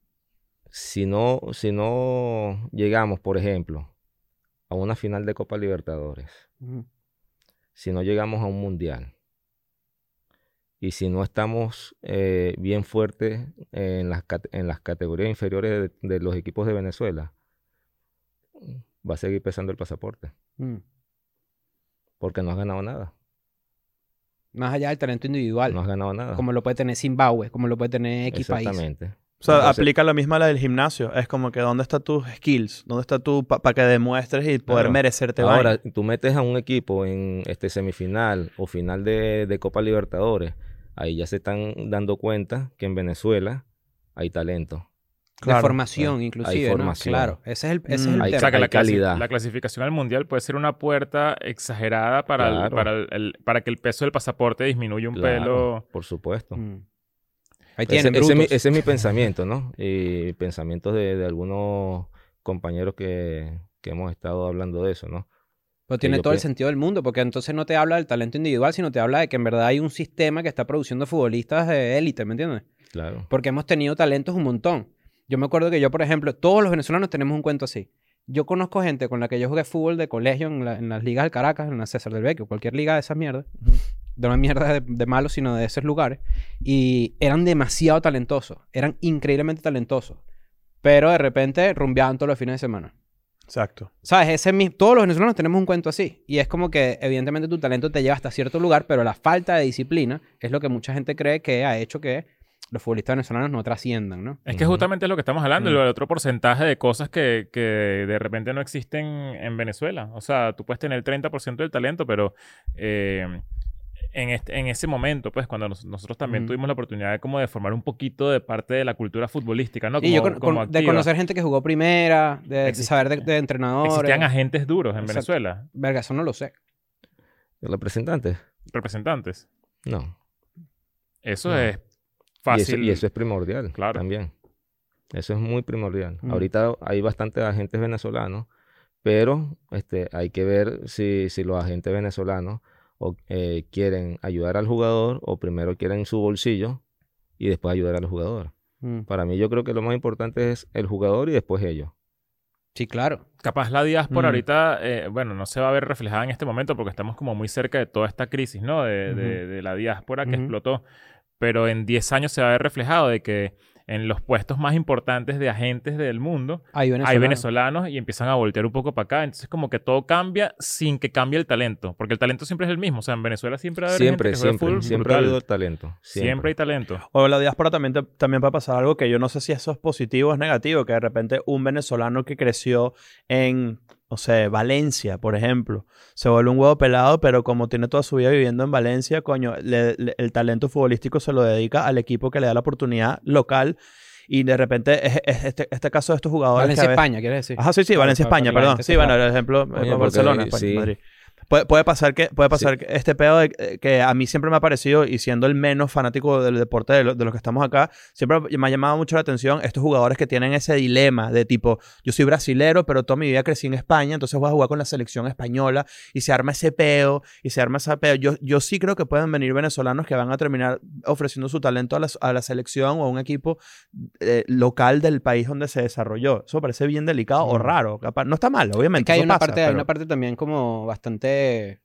si no, si no llegamos, por ejemplo, a una final de Copa Libertadores, Ujú. si no llegamos a un mundial y si no estamos eh, bien fuertes en las, cate- en las categorías inferiores de, de los equipos de Venezuela, va a seguir pesando el pasaporte Mm. porque no has ganado nada. Más allá del talento individual. No has ganado nada. Como lo puede tener Zimbabue, como lo puede tener X país. Exactamente. O sea, Entonces, aplica la misma la del gimnasio. Es como que ¿dónde están tus skills? ¿Dónde está tú para que demuestres y poder Claro. merecerte ahora, vaina? tú metes a un equipo en este semifinal o final de, de Copa Libertadores, ahí ya se están dando cuenta que en Venezuela hay talento. Claro, de formación, claro. inclusive, Hay ¿no? formación. Claro, ese es el, ese es el Mm. Hay O tema. sea, que la, Hay clasi- calidad. la clasificación al mundial puede ser una puerta exagerada para, el- Claro. para, el- el- para que el peso del pasaporte disminuya un Claro, pelo. por supuesto. Mm. Ahí Ese, tienen, ese es mi, brutos. ese es mi pensamiento, ¿no? Y pensamientos de, de algunos compañeros que, que hemos estado hablando de eso, ¿no? Pero tiene yo todo el pi- sentido del mundo, porque entonces no te habla del talento individual, sino te habla de que en verdad hay un sistema que está produciendo futbolistas de élite, ¿me entiendes? Claro. Porque hemos tenido talentos un montón. Yo me acuerdo que yo, por ejemplo, todos los venezolanos tenemos un cuento así. Yo conozco gente con la que yo jugué fútbol de colegio en, la- en las ligas del Caracas, en la César del Vecchio, cualquier liga de esas mierdas. de una mierda de, de malos, sino de esos lugares. Y eran demasiado talentosos. Eran increíblemente talentosos. Pero de repente rumbeaban todos los fines de semana. Exacto. ¿Sabes? Ese mi- Todos los venezolanos tenemos un cuento así. Y es como que, evidentemente, tu talento te lleva hasta cierto lugar, pero la falta de disciplina es lo que mucha gente cree que ha hecho que los futbolistas venezolanos no trasciendan, ¿no? Es que Ujú. justamente es lo que estamos hablando, Mm. el otro porcentaje de cosas que, que de repente no existen en Venezuela. O sea, tú puedes tener el treinta por ciento del talento, pero eh, en, este, en ese momento, pues, cuando nos- nosotros también Ujú. tuvimos la oportunidad de como de formar un poquito de parte de la cultura futbolística, ¿no? Y yo Como- con- como con- de activa. conocer gente que jugó primera, de, de Existe- saber de, de entrenadores. Existían agentes duros en Exacto. Venezuela, Verga, eso no lo sé. ¿El representante? representantes. No. Eso No. es Y eso, fácil. y eso es primordial Claro. también. Eso es muy primordial. Mm. Ahorita hay bastantes agentes venezolanos, pero este, hay que ver si, si los agentes venezolanos o, eh, quieren ayudar al jugador o primero quieren su bolsillo y después ayudar al jugador. Mm. Para mí yo creo que lo más importante es el jugador y después ellos. Sí, claro. Capaz la diáspora Mm. ahorita, eh, bueno, no se va a ver reflejada en este momento porque estamos como muy cerca de toda esta crisis, ¿no? De, de- de la diáspora que Ujú. explotó. Pero en diez años se va a ver reflejado de que en los puestos más importantes de agentes del mundo Hay venezolanos. hay venezolanos y empiezan a voltear un poco para acá. Entonces como que todo cambia sin que cambie el talento. Porque el talento siempre es el mismo. O sea, en Venezuela siempre va a haber Siempre, gente que juega siempre, fútbol siempre ha brutal. habido talento. Siempre. Siempre. hay talento. O en la diáspora también, te- también va a pasar algo que yo no sé si eso es positivo o es negativo, que de repente un venezolano que creció en, no sé, Valencia, por ejemplo, se vuelve un huevo pelado, pero como tiene toda su vida viviendo en Valencia, coño, le- le- el talento futbolístico se lo dedica al equipo que le da la oportunidad local y de repente es, es este, este caso de estos jugadores Valencia, que a veces- España, ¿quieres decir? Ajá, sí, sí, Para- Valencia, para- España, para la perdón. gente Sí, que bueno, sabe. el ejemplo, eh, Oye, porque, Barcelona, España, sí. Madrid. Puede, puede pasar que puede pasar que este pedo de, eh, que a mí siempre me ha parecido, y siendo el menos fanático del deporte de, lo- de los que estamos acá, siempre me ha llamado mucho la atención estos jugadores que tienen ese dilema de tipo, yo soy brasilero, pero toda mi vida crecí en España, entonces voy a jugar con la selección española y se arma ese peo, y se arma ese peo. Yo, yo sí creo que pueden venir venezolanos que van a terminar ofreciendo su talento a la, a la selección o a un equipo eh, local del país donde se desarrolló. Eso parece bien delicado o Mm. raro. Capaz- No está mal, Es obviamente. que hay eso una, pasa, parte, hay pero- una parte también como bastante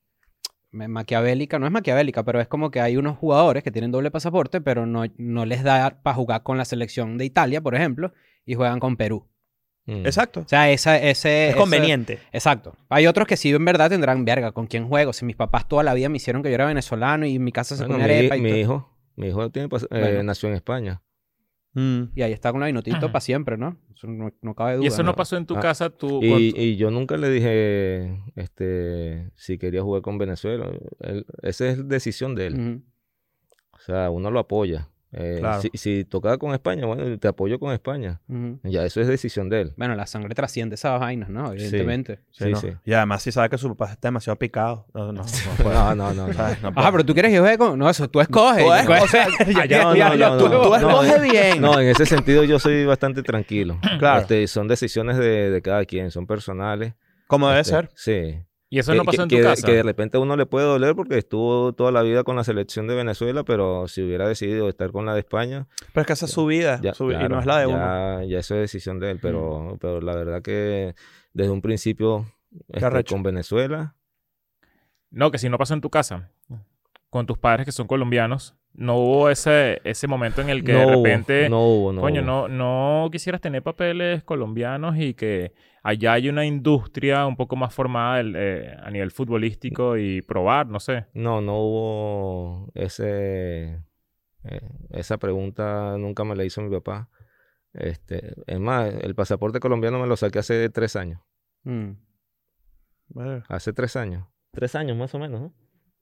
ma- maquiavélica. No es maquiavélica, pero es como que hay unos jugadores que tienen doble pasaporte, pero no, no les da para jugar con la selección de Italia, por ejemplo, y juegan con Perú. Mm. Exacto. O sea, esa, ese... Es ese- conveniente. Exacto. Hay otros que sí en verdad tendrán, verga, ¿con quién juego? Si mis papás toda la vida me hicieron que yo era venezolano y en mi casa se Bueno, comía mi, arepa y mi todo. hijo, mi hijo tiene, pas- eh, Bueno. nació en España. Mm. Y ahí está con la vinotito para siempre, ¿no? Eso no, no cabe duda. Y eso no ¿no? pasó en tu Ah, casa, tú... con Y, tu- y yo nunca le dije este, si quería jugar con Venezuela. Él- esa es decisión de él. Ujú. O sea, uno lo apoya. Eh, Claro. si, si tocaba con España, bueno, te apoyo con España. Ujú. Ya, eso es decisión de él. Bueno, la sangre trasciende esas vainas, ¿no? Evidentemente. Sí, Sí, no. sí. Y además si sabe que su papá está demasiado picado. No, no, no puede. No, no, no. no. ¿Sabes? No Ajá, puede. pero tú quieres que yo juegue con... No, eso tú escoges. Tú escoges, o sea, Ya, No, ya, no, ya, no, tú- no, tú no. escoges bien. No, en ese sentido yo soy bastante tranquilo. Claro. Este, son decisiones de, de cada quien, son personales. Como debe Este, ser. Sí. Y eso Que- no pasó que, en tu que- casa. que de repente a uno le puede doler porque estuvo toda la vida con la selección de Venezuela, pero si hubiera decidido estar con la de España, Pero es que esa es su vida. ya, su- y claro, no es la de ya, uno. ya eso es decisión de él. Pero, pero la verdad que desde un principio este, arrecho. con Venezuela, No, que si no pasó en tu casa, con tus padres que son colombianos, no hubo ese, ese momento en el que no de hubo, repente, no hubo, no coño, hubo. no, no quisieras tener papeles colombianos y que allá hay una industria un poco más formada del- eh, a nivel futbolístico y probar, no sé. No, no hubo ese... eh, esa pregunta nunca me la hizo mi papá. Este, es más, el pasaporte colombiano me lo saqué hace tres años. Mm. Bueno, Hace tres años. Tres años más o menos, ¿no?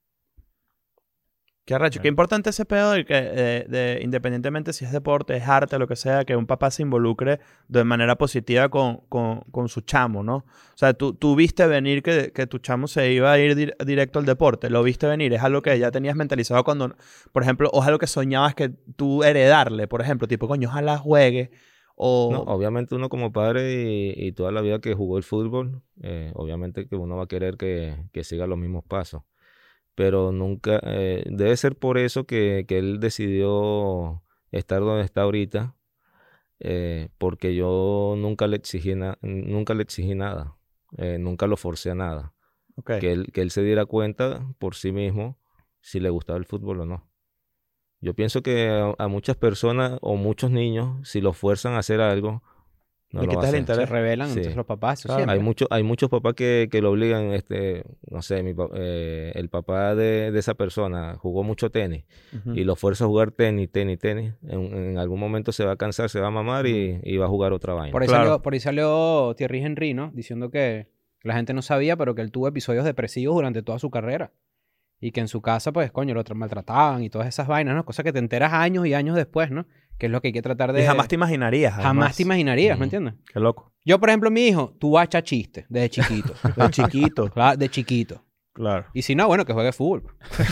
qué arrecho. Qué importante ese pedo de que, eh, de, independientemente si es deporte, es arte, lo que sea, que un papá se involucre de manera positiva con, con, con su chamo, ¿no? O sea, tú, tú viste venir que, que tu chamo se iba a ir dir- directo al deporte. Lo viste venir. Es algo que ya tenías mentalizado cuando, por ejemplo, o es algo que soñabas que tú heredarle, por ejemplo, tipo, coño, ojalá juegue. O... No, obviamente uno como padre y, y toda la vida que jugó el fútbol, eh, obviamente que uno va a querer que, que siga los mismos pasos. Pero nunca, eh, debe ser por eso que, que él decidió estar donde está ahorita, eh, porque yo nunca le exigí, na- nunca le exigí nada, eh, nunca lo forcé a nada. Ok. Que él, que él se diera cuenta por sí mismo si le gustaba el fútbol o no. Yo pienso que a, a muchas personas o muchos niños, si los fuerzan a hacer algo, no ¿Le lo va a quitas el hacer. Se interés? revelan Sí. entonces los papás. Eso Claro. siempre. Hay, mucho, hay muchos papás que, que lo obligan, este, no sé, mi, pa- eh, el papá de, de esa persona jugó mucho tenis Ujú. y lo fuerza a jugar tenis, tenis, tenis. En, en algún momento se va a cansar, se va a mamar y, y va a jugar otra vaina. Por ahí, Claro. salió, por ahí salió Thierry Henry, ¿no? Diciendo que la gente no sabía, pero que él tuvo episodios depresivos durante toda su carrera. Y que en su casa, pues, coño, lo tra- maltrataban y todas esas vainas, ¿no? Cosas que te enteras años y años después, ¿no? Que es lo que hay que tratar de... Y jamás te imaginarías. Jamás además. te imaginarías, ¿me Ujú. entiendes? Qué loco. Yo, por ejemplo, mi hijo, tú vas a echar chistes desde chiquito. De chiquito. Claro, de chiquito. Claro. Y si no, bueno, que juegue fútbol.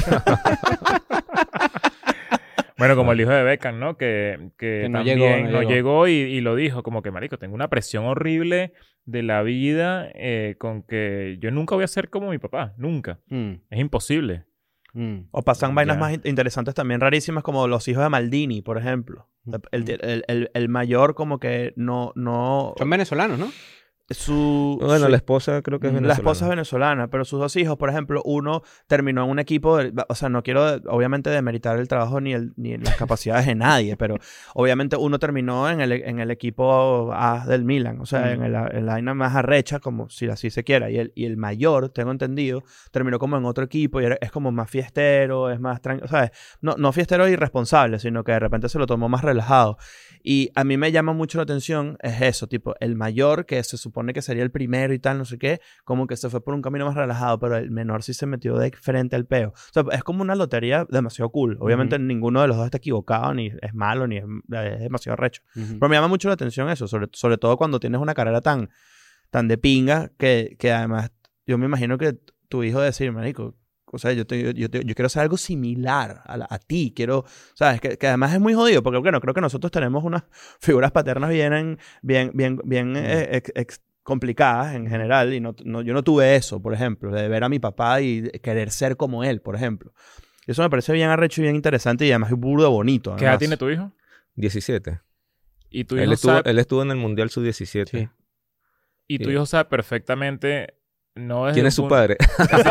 Bueno, como el hijo de Beckham, ¿no? Que, que, Que no también llegó, no no llegó. llegó y, y lo dijo, como que, marico, tengo una presión horrible de la vida eh, con que yo nunca voy a ser como mi papá, nunca. Mm, Es imposible. mm. O pasan vainas Ya. más in- interesantes también rarísimas como los hijos de Maldini, por ejemplo. Mm. El, el- el- el mayor como que no... no Son venezolanos, ¿no? su, Bueno, su- la esposa creo que es La venezolana. esposa es venezolana, pero sus dos hijos, por ejemplo, uno terminó en un equipo, de- o sea, no quiero obviamente demeritar el trabajo ni, el, ni las capacidades de nadie, pero obviamente uno terminó en el, en el equipo A del Milan, o sea, Mm. en, el, en la vaina más arrecha, como si así se quiera, y el, y el mayor, tengo entendido, terminó como en otro equipo y era- es como más fiestero, es más tranquilo, o sea, no, no fiestero e irresponsable, sino que de repente se lo tomó más relajado. Y a mí me llama mucho la atención es eso, tipo, el mayor, que se supone que sería el primero y tal, no sé qué, como que se fue por un camino más relajado, pero el menor sí se metió de frente al peo. O sea, es como una lotería demasiado cool. Obviamente ninguno de los dos está equivocado, ni es malo, ni es, es demasiado recho. Ujú. Pero me llama mucho la atención eso, sobre, sobre todo cuando tienes una carrera tan, tan de pinga, que, que además yo me imagino que tu hijo decir, marico, o sea, yo, te- yo, yo, te- yo quiero hacer algo similar a, la- a ti. Quiero, ¿sabes? Que, que además es muy jodido, porque bueno, creo que nosotros tenemos unas figuras paternas bien, bien, bien, bien eh, ex- ex- complicadas en general. Y no, no- yo no tuve eso, por ejemplo, de ver a mi papá y querer ser como él, por ejemplo. Y eso me parece bien arrecho y bien interesante y además es burdo bonito. ¿Qué edad además. tiene tu hijo? diecisiete. Y tu Él hijo estuvo, sabe, él estuvo en el Mundial sub diecisiete. Sí. y tu sí. hijo sabe perfectamente. No desde ¿Quién un es su punto- padre?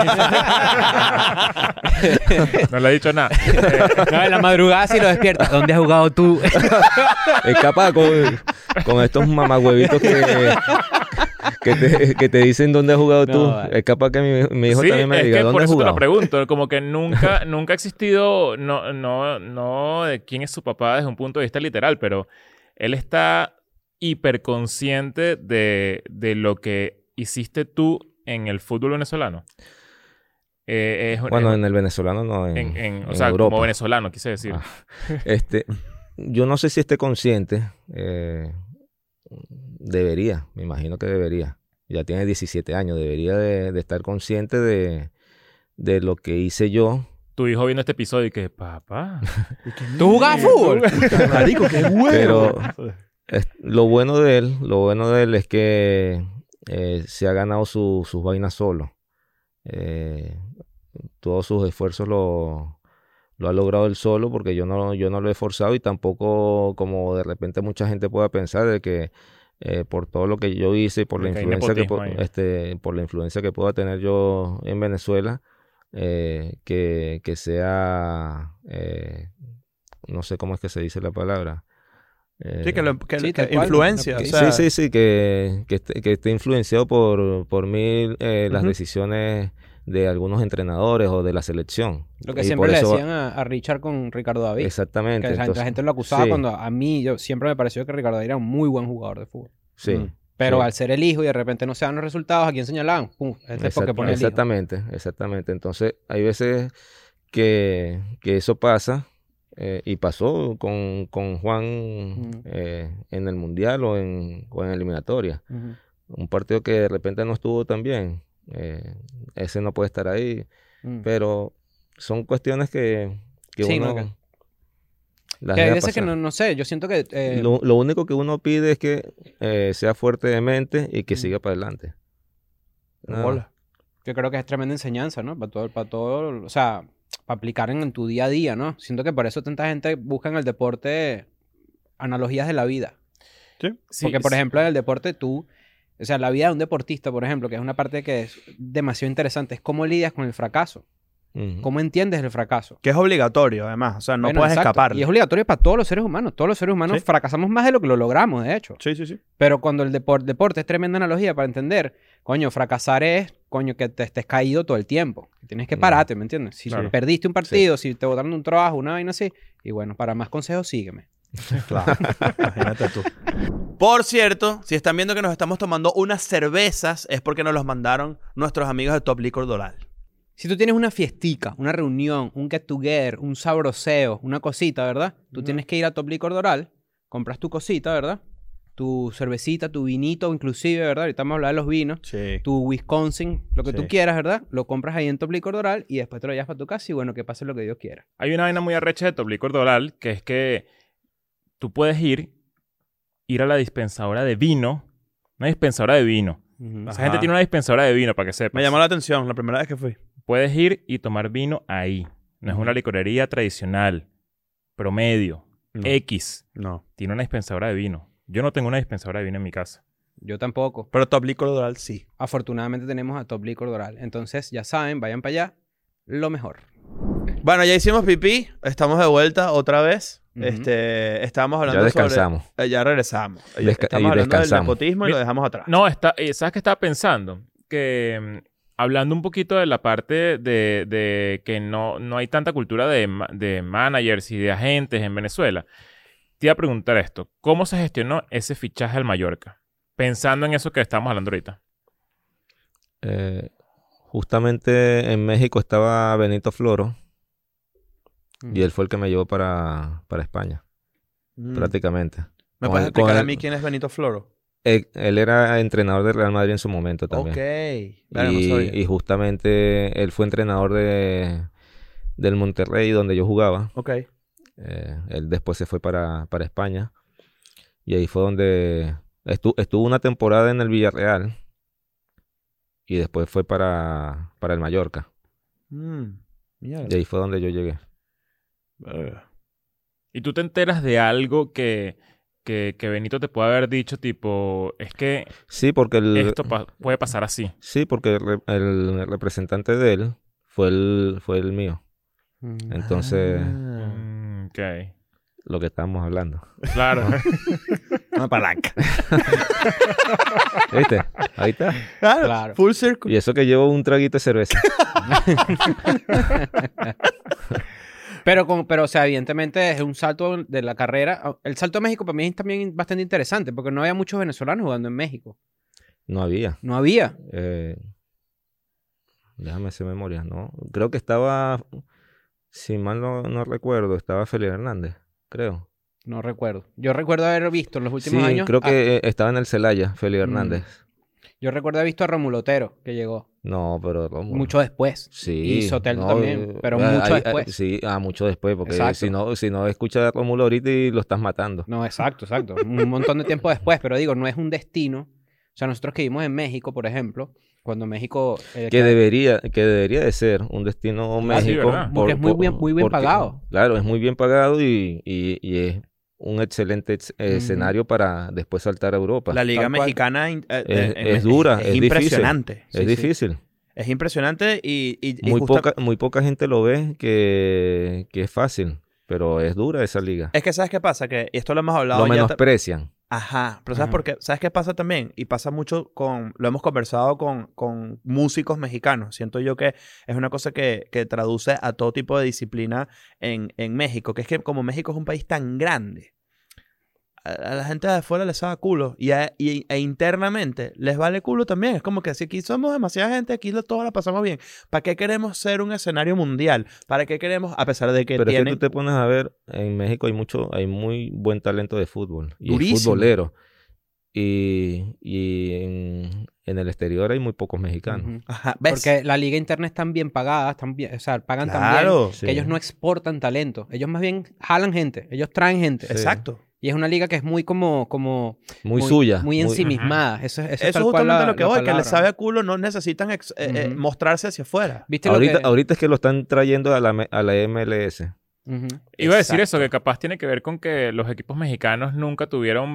No le ha dicho nada. No, en la madrugada sí lo despierta. ¿Dónde has jugado tú? Es capaz con, con estos mamagüevitos que, que, te, que te dicen dónde has jugado No, tú. vale. Es capaz que mi, mi hijo Sí, también me es diga que por dónde has eso te lo jugado. pregunto. Como que nunca, nunca ha existido, no, no, no de quién es su papá desde un punto de vista literal, pero él está hiperconsciente de, de lo que hiciste tú en el fútbol venezolano. Eh, es- Bueno, es- en el venezolano no, en, en- en- o en sea, Europa. como venezolano, quise decir. Ah. Este, yo no sé si esté consciente. eh, debería, me imagino que debería. Ya tiene diecisiete años, debería de, de estar consciente de, de lo que hice yo. Tu hijo viendo este episodio y que, papá, ¿Tú jugabas fútbol? Marico, qué huevo. Pero es- lo bueno de él, lo bueno de él es que eh, se ha ganado su- sus vainas solo. Eh, todos sus esfuerzos lo, lo ha logrado él solo porque yo no, yo no lo he forzado y tampoco como de repente mucha gente pueda pensar de que eh, por todo lo que yo hice y por la De que hay influencia que, nepotismo po- ahí. este, por la influencia que pueda tener yo en Venezuela, eh, que, que sea, eh, no sé cómo es que se dice la palabra. Eh, Sí, que, lo, que, Sí, que tal cual, influencia. lo que o Sí, sea, sí, sí, que, que, esté, que esté influenciado por, por mí eh, las Ujú. decisiones de algunos entrenadores o de la selección. Lo que Y siempre por le eso- decían a, a Richard con Ricardo David. Exactamente. Que la, entonces- la gente lo acusaba sí, cuando a mí yo siempre me pareció que Ricardo David era un muy buen jugador de fútbol. Sí. Mm. Pero sí. al ser el hijo y de repente no se dan los resultados, ¿a quién señalaban? Pum, este es porque Exact- pone el hijo. exactamente, exactamente. Entonces, hay veces que, que eso pasa eh, y pasó con, con Juan Mm. eh, en el Mundial o en, o en eliminatoria. Ujú. Un partido que de repente no estuvo tan bien, eh, ese no puede estar ahí. Mm. Pero son cuestiones que, que Sí, uno no, que- las Que hay deja veces que pasar. no, no sé, yo siento que... eh, Lo, lo único que uno pide es que eh, sea fuerte de mente y que Mm. siga para adelante. Nada bola. más. Yo creo que es tremenda enseñanza, ¿no? Para todo, para todo, o sea, para aplicar en, en tu día a día, ¿no? Siento que por eso tanta gente busca en el deporte analogías de la vida. sí, Porque, por sí. ejemplo, en el deporte tú, o sea, la vida de un deportista, por ejemplo, que es una parte que es demasiado interesante, es cómo lidias con el fracaso. Ujú. ¿Cómo entiendes el fracaso? Que es obligatorio, además. O sea, no Bueno, puedes exacto. escapar. Y es obligatorio para todos los seres humanos. Todos los seres humanos Sí. fracasamos más de lo que lo logramos, de hecho. Sí, sí, sí. Pero cuando el depor- deporte es tremenda analogía para entender, coño, fracasar es, coño, que te estés caído todo el tiempo. Tienes que Mm. pararte, ¿me entiendes? Si Claro. perdiste un partido, si te botaron de un trabajo, una vaina así. Y bueno, para más consejos, sígueme. Claro. Imagínate tú. Por cierto, si están viendo que nos estamos tomando unas cervezas, es porque nos los mandaron nuestros amigos de Top Liquor Doral. Si tú tienes una fiestica, una reunión, un get together, un sabroseo, una cosita, ¿verdad? Tú tienes que ir a Top Liquor Doral, compras tu cosita, ¿verdad? Tu cervecita, tu vinito, inclusive, ¿verdad? Ahorita vamos a hablar de los vinos. Sí. Tu Wisconsin, lo que Sí. tú quieras, ¿verdad? Lo compras ahí en Top Liquor Doral y después te lo llevas para tu casa y bueno, que pase lo que Dios quiera. Hay una vaina muy arrecha de Top Liquor Doral, que es que tú puedes ir, ir a la dispensadora de vino, una dispensadora de vino. Ujú. Esa gente tiene una dispensadora de vino, para que sepas. Me llamó la atención la primera vez que fui. Puedes ir y tomar vino ahí. No es una licorería tradicional, promedio, No. X. No. Tiene una dispensadora de vino. Yo no tengo una dispensadora de vino en mi casa. Yo tampoco. Pero Top Liquor Doral sí. Afortunadamente tenemos a Top Liquor Doral. Entonces, ya saben, vayan para allá. Lo mejor. Bueno, ya hicimos pipí. Estamos de vuelta otra vez. Ujú. Este, estábamos Ya hablando descansamos. sobre... Eh, ya regresamos. Desca- y estamos hablando del descansamos. nepotismo y lo Mi- dejamos atrás. No, está, eh, ¿sabes qué estaba pensando? Que mm, hablando un poquito de la parte de, de que no, no hay tanta cultura de, ma- de managers y de agentes en Venezuela, te iba a preguntar esto. ¿Cómo se gestionó ese fichaje al Mallorca? Pensando en eso que estamos hablando ahorita. Eh, justamente en México estaba Benito Floro y él fue el que me llevó para, para España, Mm. prácticamente. ¿Me Con puedes el- con explicar a el- mí quién es Benito Floro? Él, él era entrenador de Real Madrid en su momento también. Ok. Vale, no Y, sabía. y justamente él fue entrenador de, del Monterrey, donde yo jugaba. Ok. Eh, él después se fue para, para España. Y ahí fue donde estu- estuvo una temporada en el Villarreal. Y después fue para, para el Mallorca. Mm. Mierda. Y ahí fue donde yo llegué. Verga. Y tú te enteras de algo que, que, que Benito te puede haber dicho, tipo, es que Sí, porque el, esto pa- puede pasar así. sí, porque el, re- el representante de él fue el, fue el mío. Mm. Entonces, Ah. Mm, ok. lo que estábamos hablando. Claro. Una palanca. ¿Viste? Ahí está. Claro. Claro. Full circle. Y eso que llevo un traguito de cerveza. Pero, como, pero, o sea, evidentemente es un salto de la carrera. El salto a México para mí es también bastante interesante porque no había muchos venezolanos jugando en México. No había. No había. Eh, déjame hacer memoria, ¿no? Creo que estaba, si mal no, no recuerdo, estaba Félix Hernández, creo. No recuerdo. Yo recuerdo haber visto en los Sí, últimos años. creo a- que eh, estaba en el Celaya, Félix Mm. Hernández. yo recuerdo haber visto a Romulo Otero, que llegó No, pero Rómulo. mucho después. Sí. Y Soteldo no, también, eh, pero ah, mucho ahí- ah, después. sí, ah, mucho después, porque Exacto. si no, si no escuchas a Rómulo ahorita y lo estás matando. No, exacto, exacto. Un montón de tiempo después, pero digo, no es un destino. O sea, nosotros que vivimos en México, por ejemplo, cuando México... eh, Que debería, que debería de ser un destino Ah, sí, México. ¿verdad? Porque es muy bien- muy bien porque- pagado. Claro, es muy bien pagado y, y, y es un excelente ex- eh, Ujú. escenario para después saltar a Europa. La liga Tal cual. mexicana in- eh, Es- eh, es dura, es impresionante. es Sí, sí. difícil. Es impresionante y, y, y Muy, justa- poca, muy poca gente lo ve que, que es fácil, pero es dura esa liga. Es que ¿sabes qué pasa? Que y esto lo hemos hablado Lo ya ta- menosprecian. Ajá, pero ¿sabes Ajá. por qué? ¿Sabes qué pasa también? Y pasa mucho con, lo hemos conversado con, con músicos mexicanos. Siento yo que es una cosa que, que traduce a todo tipo de disciplina en, en México, que es que como México es un país tan grande, a, a la gente de afuera les sabe culo y, a- y- e internamente les vale culo también. Es como que si aquí somos demasiada gente, aquí lo, todos la pasamos bien. ¿Para qué queremos ser un escenario mundial? ¿Para qué queremos, a pesar de que Pero es que tienen... tú te pones a ver, en México hay mucho, hay muy buen talento de fútbol. Y hay Durísimo. futboleros. Y, y en, en el exterior hay muy pocos mexicanos. Ujú. Ajá, ¿ves? Porque la liga interna están bien pagadas, están bien, o sea, pagan tan bien Claro. Sí. que ellos no exportan talento. Ellos más bien jalan gente, ellos traen gente. Sí. Exacto. Y es una liga que es muy como... como Muy, suya. Muy ensimismada. Eso, eso, Eso es es tal cual justamente la- lo que la voy, que palabra. les sabe a culo, no necesitan ex- eh, eh, Ujú. mostrarse hacia afuera. ¿Viste lo Ahorita, que- ahorita es que lo están trayendo a la, me- a la M L S. Ujú. Iba a decir eso, Exacto. que capaz tiene que ver con que los equipos mexicanos nunca tuvieron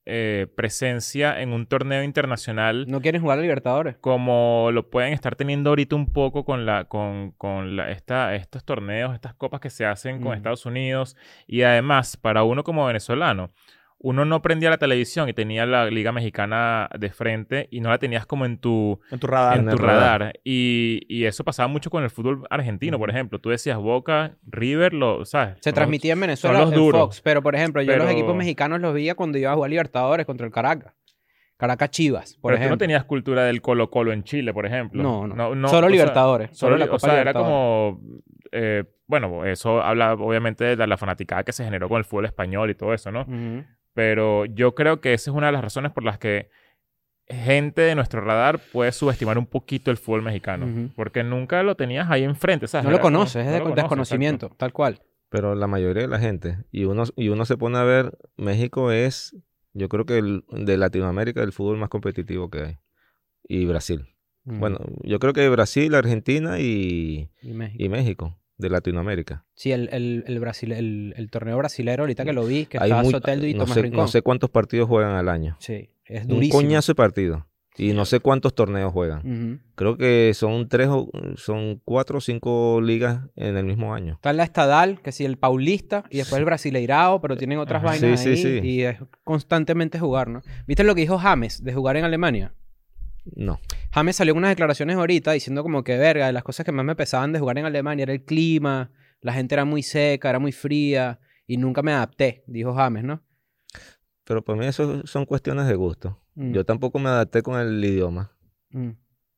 eh, presencia en un torneo internacional No quieren jugar a Libertadores. como lo pueden estar teniendo ahorita un poco con la con, con la, esta, estos torneos, estas copas que se hacen con Mm. Estados Unidos. Y además, para uno como venezolano, uno no prendía la televisión y tenía la Liga Mexicana de frente y no la tenías como en tu, En tu radar. en En tu el radar. radar. Y, y eso pasaba mucho con el fútbol argentino, por ejemplo. Tú decías Boca, River, lo, ¿sabes? Se Son- transmitía en Venezuela son los en duros. Fox. Pero, por ejemplo, yo los Pero- equipos mexicanos los veía cuando iba a jugar Libertadores contra el Caracas. Caracas Chivas, por Pero tú ejemplo. no tenías cultura del Colo Colo en Chile, por ejemplo. No, no. o Solo sea, Libertadores. Solo, Solo la o Copa sea, era Libertadores. como... eh, bueno, eso habla obviamente de la fanaticada que se generó con el fútbol español y todo eso, ¿no? Ujú. Pero yo creo que esa es una de las razones por las que gente de nuestro radar puede subestimar un poquito el fútbol mexicano. Ujú. Porque nunca lo tenías ahí enfrente, ¿sabes? No lo Era como- conoces, es no de lo conoces, desconocimiento, exacto. tal cual. Pero la mayoría de la gente, y uno, y uno se pone a ver, México es, yo creo que el, de Latinoamérica, el fútbol más competitivo que hay. Y Brasil. Ujú. Bueno, yo creo que Brasil, Argentina y, Y México. y México, de Latinoamérica. Sí, el, el, el, Brasil, el, el torneo brasilero, ahorita que lo vi, que Hay estaba muy- Soteldo y no, Tomás sé, Rincón. no sé cuántos partidos juegan al año. Sí, es Un durísimo. coñazo de partido. Y no sé cuántos torneos juegan. Ujú. Creo que son tres o son cuatro o cinco ligas en el mismo año. Está la estadal, que sí, el paulista, y después el brasileirao, pero tienen otras Ajá. vainas Sí, ahí, sí, sí. y es constantemente jugar, ¿no? ¿Viste lo que dijo James de jugar en Alemania? No. James salió en unas declaraciones ahorita diciendo como que, verga, de las cosas que más me pesaban de jugar en Alemania era el clima, la gente era muy seca, era muy fría, y nunca me adapté, dijo James, ¿no? Pero para mí eso son cuestiones de gusto. Mm. Yo tampoco me adapté con el idioma. Mm,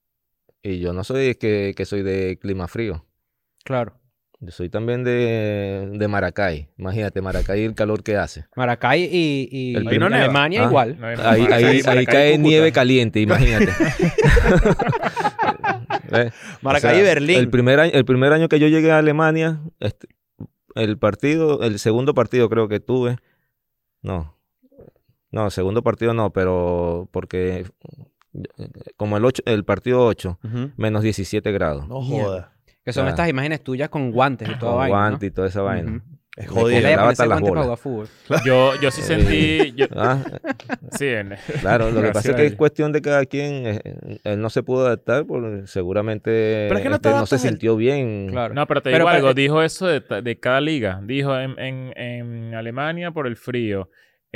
Y yo no soy que, que soy de clima frío. claro. Yo soy también de, de Maracay. Imagínate, Maracay el calor que hace. Maracay y, y El y prim- Alemania Ah. igual. No hay- Ahí, Maracay- ahí, ahí Maracay, cae Cúcuta. nieve caliente, imagínate. ¿Ves? Maracay O sea, y Berlín. El primer, año, el primer año que yo llegué a Alemania, este, el partido, el segundo partido creo que tuve, no, no, el segundo partido no, pero porque eh, como el, ocho, el partido ocho, Ujú. menos diecisiete grados. No jodas. Que son Ah. estas imágenes tuyas con guantes y toda Con vaina, guante ¿no? y toda esa vaina. Ujú. Es Me jodido. Él le congelaba pone hasta ese las guante para bolas. jugar fútbol. Yo, yo sí Eh, sentí... yo- Ah, sí, en- claro, lo que Gracias pasa es a que es él. cuestión de cada quien. eh, Él no se pudo adaptar porque seguramente Pero es que no te este, no se adaptas del- sintió bien. Claro. No, pero te Pero- digo pero- algo. Dijo eso de, ta- de cada liga. Dijo en, en, en Alemania por el frío.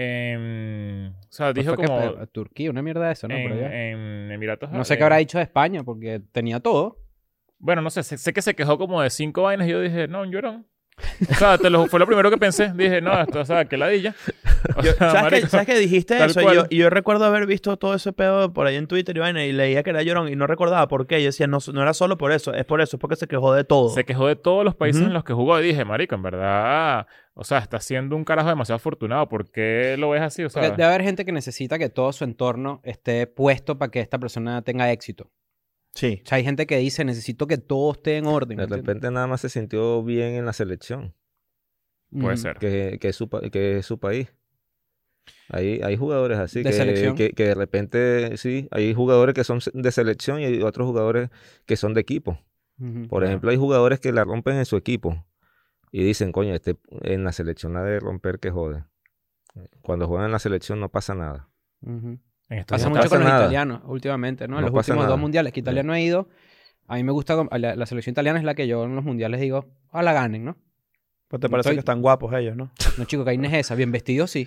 En, o sea, dijo Pues fue que como... pe- Turquía, una mierda de eso, ¿no? Por en, allá. en Emiratos... No sé eh, qué habrá dicho de España, porque tenía todo. Bueno, no sé. Sé, sé que se quejó como de cinco vainas y yo dije, no, un llorón. O sea, te lo, fue lo primero que pensé. Dije, no, esto, o sea, qué ladilla. O sea, ¿Sabes, marico, que, ¿Sabes que dijiste tal eso? Y cual. yo, y yo recuerdo haber visto todo ese pedo por ahí en Twitter y vaina, y leía que era llorón y no recordaba por qué. Yo decía, no, no era solo por eso, es por eso, es porque se quejó de todo. Se quejó de todos los países Ujú. en los que jugó y dije, marico, en verdad, o sea, está siendo un carajo demasiado afortunado. ¿Por qué lo ves así? O sea, Porque debe haber gente que necesita que todo su entorno esté puesto para que esta persona tenga éxito. Sí. O sea, hay gente que dice, necesito que todo esté en orden. De ¿me entiendes? repente nada más se sintió bien en la selección, puede Ujú. ser. que, que, es, su, pa- que es su país. Hay, hay jugadores así ¿De que, selección? que, que de repente, sí, hay jugadores que son de selección y hay otros jugadores que son de equipo. Ujú. Por ejemplo, hay jugadores que la rompen en su equipo y dicen, coño, este en la selección la de romper que jode. Cuando juegan en la selección no pasa nada. Ujú. En estos Pasa no mucho pasa con los nada. italianos últimamente, ¿no? En No los pasa últimos dos nada. mundiales que Italia no ha ido, a mí me gusta, com- la, la selección italiana es la que yo en los mundiales digo, ojalá ganen, ¿no? Pues te parece Estoy- que están guapos ellos, ¿no? No, chico, que hay es esa, bien vestido, sí.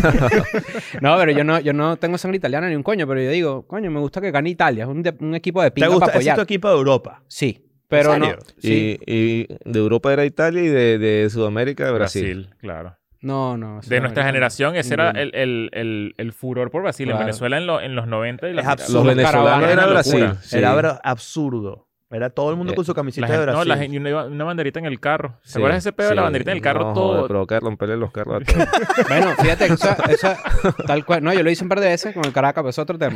No, pero yo no, yo no tengo sangre italiana ni un coño, pero yo digo, coño, me gusta que gane Italia, es un, de- un equipo de ¿Te pinga gusta? para Ese es apoyar. tu equipo de Europa. Sí, pero no. serio? Sí. Y, y de Europa era Italia y de, de Sudamérica Brasil. Brasil, claro. No, no. De nuestra generación, ese era Ninguno. el, el, el, el furor por Brasil. Claro. En Venezuela en, lo- en los noventa y Es la- absurdo. Los venezolanos Caravana, era una Brasil. locura. sí. Era bra- absurdo. Era todo el mundo Eh, con su La camiseta gente- de Brasil. no, la gente- una, una banderita en el carro. ¿Se Sí, acuerdas de ese pedo de la sí. banderita en el carro? No, todo. joder, provocar romperle los carros a todos. Bueno, fíjate, eso, eso, tal cual. No, yo lo hice un par de veces con el Caracas, pero es otro tema.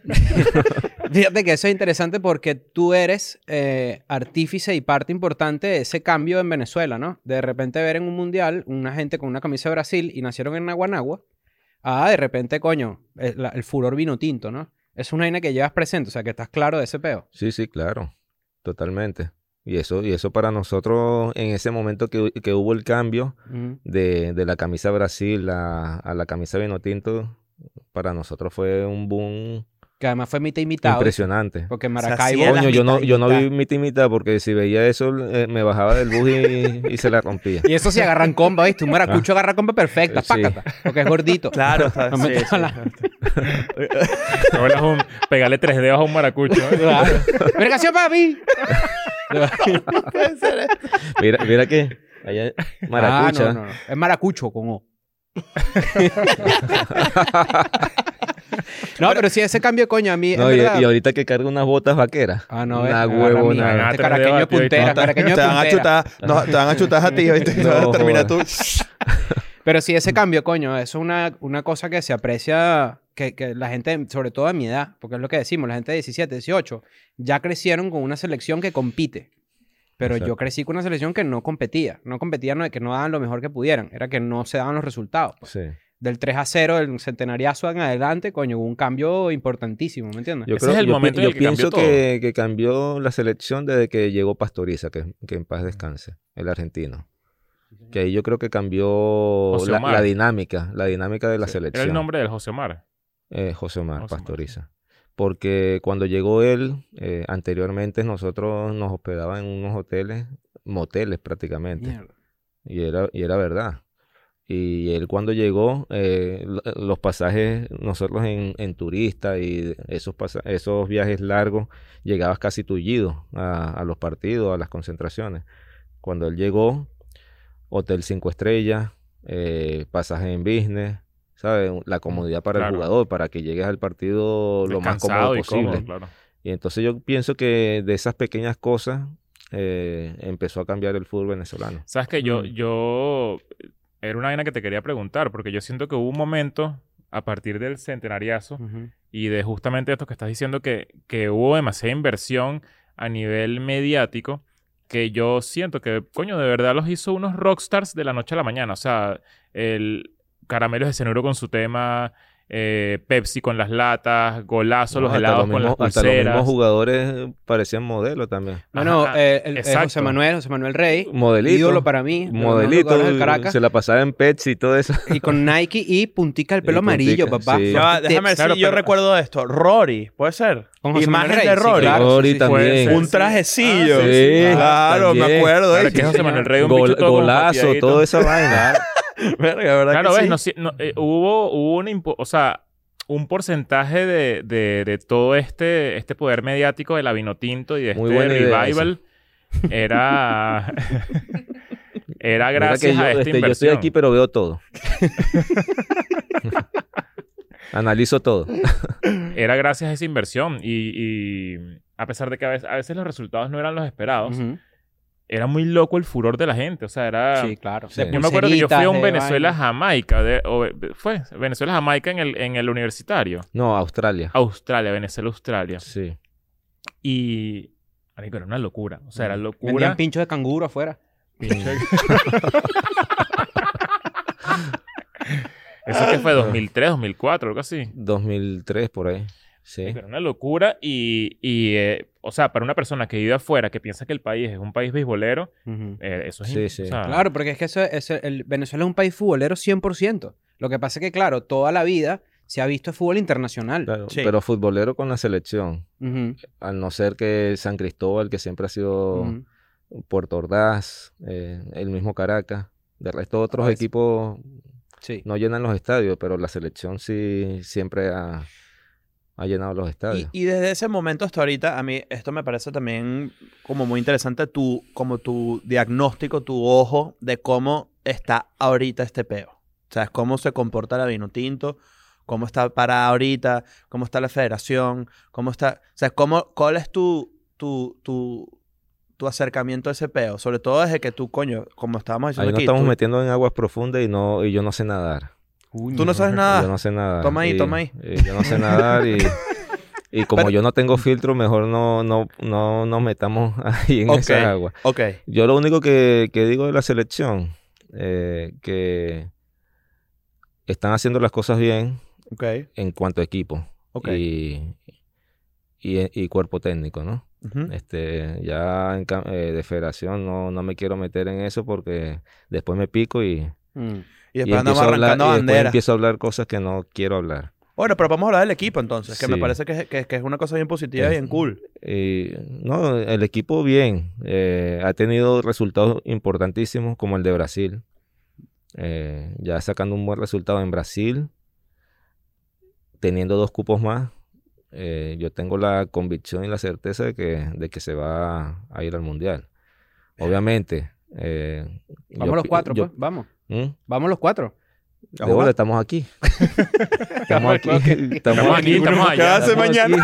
Fíjate que eso es interesante porque tú eres eh, artífice y parte importante de ese cambio en Venezuela, ¿no? De repente ver en un mundial una gente con una camisa de Brasil y nacieron en Naguanagua. Ah, de repente, coño, el, la- el furor vino tinto, ¿no? Es una vaina que llevas presente, o sea, que estás claro de ese peo. Sí, sí, claro. Totalmente. Y eso, y eso para nosotros, en ese momento que, que hubo el cambio Ujú. de, de la camisa Brasil a, a la camisa vino tinto, para nosotros fue un boom Que además fue mitad y mitad. impresionante. Porque Se Maracaibo... hacía Coño, yo no, mitad y yo no mitad. vi mitad y mitad porque si veía eso eh, me bajaba del bus y, y se la rompía. Y eso sí agarran comba, ¿viste? Un maracucho agarra comba perfecta, Sí. pácata. Porque es gordito. Claro, está- No sí, me sí. la- No velas un- pegarle tres dedos a un maracucho. ¿eh? Claro. ¡Vergación, papi! Mira, mira que allá maracucha. Ah, no, no, no. Es maracucho con O. No, pero sí, ese cambio, coño, a mí... No, es y, verdad. y ahorita que carga unas botas vaqueras. Ah, no, una ves, huevo, agarra una... mía. Ah, Este tres caraqueño dedos, tío, puntera, ahorita. caraqueño Te van a puntera. chutar, no, te van a chutar a ti, ¿viste? Y No, vas a terminar tú. joder. Pero sí, ese cambio, coño, eso es una, una cosa que se aprecia, que, que la gente, sobre todo a mi edad, porque es lo que decimos, la gente de diecisiete, dieciocho, ya crecieron con una selección que compite. Pero Exacto. yo crecí con una selección que no competía. No competía, no, que no daban lo mejor que pudieran. Era que no se daban los resultados. Pues. Sí. Del tres a cero, del centenariazo en adelante, coño, hubo un cambio importantísimo, ¿me entiendes? Yo, Ese creo, es el yo, momento pi- en yo el que cambió pienso que, que cambió la selección desde que llegó Pastoriza, que, que en paz descanse, el argentino. Que ahí yo creo que cambió José la, Omar. la dinámica, la dinámica de la selección. Era el nombre del José Omar. Eh, José Omar José Omar, Pastoriza. Porque cuando llegó él, eh, anteriormente nosotros nos hospedaban en unos hoteles, moteles prácticamente. Mierda. Y era, y era verdad. Y él cuando llegó, eh, lo- los pasajes, nosotros en, en turista y esos, pasa- esos viajes largos, llegabas casi tullido a, a los partidos, a las concentraciones. Cuando él llegó, hotel cinco estrellas, eh, pasaje en business, ¿sabes? La comodidad para Claro. el jugador, para que llegues al partido lo más Descansado cómodo y posible. cómodo, claro. Y entonces yo pienso que de esas pequeñas cosas eh, empezó a cambiar el fútbol venezolano. Sabes que yo, Mm. yo... Era una vaina que te quería preguntar, porque yo siento que hubo un momento, a partir del centenariazo, Ujú. y de justamente esto que estás diciendo, que, que hubo demasiada inversión a nivel mediático, que yo siento que, coño, de verdad los hizo unos rockstars de la noche a la mañana. O sea, el Caramelos de Cianuro con su tema, eh, Pepsi con las latas, Golazo, No, los hasta helados los con las mismos- hasta los pulseras. mismos jugadores parecían modelos también. No, no, Ajá, eh, el, el exacto. José Manuel, José Manuel Rey, Modelito. ídolo para mí, de los mejores Modelito, jugadores del Caracas, se la pasaba en Pepsi y todo eso. y con Nike y puntica el pelo Y amarillo, puntica, papá. sí. Ya va, déjame ver Claro, si yo pero- recuerdo esto. Rory, ¿puede ser? Con José Manuel Imagen Rey, de sí, Rory. claro. Rory sí, sí. también. Puede ser. Un trajecillo. Ah, sí, sí, claro, me también. acuerdo. Claro, de que es José Manuel Rey, un Gol- bicho todo como golazo, papiadito. toda esa vaina. Verga, ¿verdad Claro, que ves, sí? no, sí, no, eh, hubo, hubo una impo- o sea, un porcentaje de, de, de todo este, este poder mediático de la Vinotinto y de Muy este buena idea revival era, era Mira gracias que yo, a esta este, yo inversión. estoy aquí, pero veo todo. Analizo todo. Era gracias a esa inversión y, y a pesar de que a veces, a veces los resultados no eran los esperados, Ujú. era muy loco el furor de la gente. O sea, era... Sí, claro. Sí. De Yo me acuerdo que yo fui a un pulseritas, de Venezuela-Jamaica. de- o- Fue Venezuela-Jamaica en el, en el universitario. No, Australia. Australia, Venezuela-Australia. Sí. Y... Marico, era una locura. O sea, era vainas. locura. Vendían pinchos de canguro afuera. Pinche- Eso que fue dos mil tres, dos mil cuatro, algo así. dos mil tres por ahí. Sí. Marico, era una locura y... y eh, o sea, para una persona que vive afuera, que piensa que el país es un país beisbolero, Ujú. eh, eso es... Sí, in- sí. o sea, Claro, porque es que eso, eso- el Venezuela es un país futbolero cien por ciento. Lo que pasa es que, claro, toda la vida se ha visto fútbol internacional. Claro, Sí. pero futbolero con la selección. Ujú, Al no ser que San Cristóbal, que siempre ha sido ujú. Puerto Ordaz, eh, el mismo Caracas. De resto, otros A veces. equipos Sí. no llenan los estadios, pero la selección sí siempre ha, ha llenado los Y, estadios. y desde ese momento hasta ahorita, a mí esto me parece también como muy interesante, tu, como tu diagnóstico, tu ojo de cómo está ahorita este peo. O sea, cómo se comporta la Vinotinto, cómo está parada ahorita, cómo está la federación, cómo está... O sea, cómo, ¿cuál es tu, tu, tu, tu acercamiento a ese peo? Sobre todo desde que tú, coño, como estábamos Ahí diciendo nos aquí, estamos tú, metiendo en aguas profundas y no y yo no sé nadar. tú no sabes nada. Yo no sé nadar. Toma ahí, Y- toma ahí. y yo no sé nadar y, y como Pero- yo no tengo filtro, mejor no no no nos metamos ahí en Ok. esas aguas. Ok. Yo lo único que, que digo de la selección, eh, que están haciendo las cosas bien Ok. en cuanto a equipo Ok. y, y, y cuerpo técnico, ¿no? Ujú. Este, ya en ca- eh, de federación no, no me quiero meter en eso porque después me pico y... Mm. Y Y después andamos empiezo, a hablar, arrancando y después banderas. empiezo a hablar cosas que no quiero hablar. Bueno, pero vamos a hablar del equipo entonces, que me Sí. parece que es, que, que es una cosa bien positiva y Es- bien cool. Y, no, el equipo bien. Eh, ha tenido resultados importantísimos como el de Brasil. Eh, ya sacando un buen resultado en Brasil, teniendo dos cupos más. Eh, yo tengo la convicción y la certeza de que, de que se va a ir al Mundial. Obviamente. eh, Vamos yo los pi- cuatro, yo- pues. Vamos. ¿Mm? Vamos los cuatro. De bola, estamos aquí. Estamos aquí. Estamos Estamos aquí, estamos allá. hace Estamos mañana?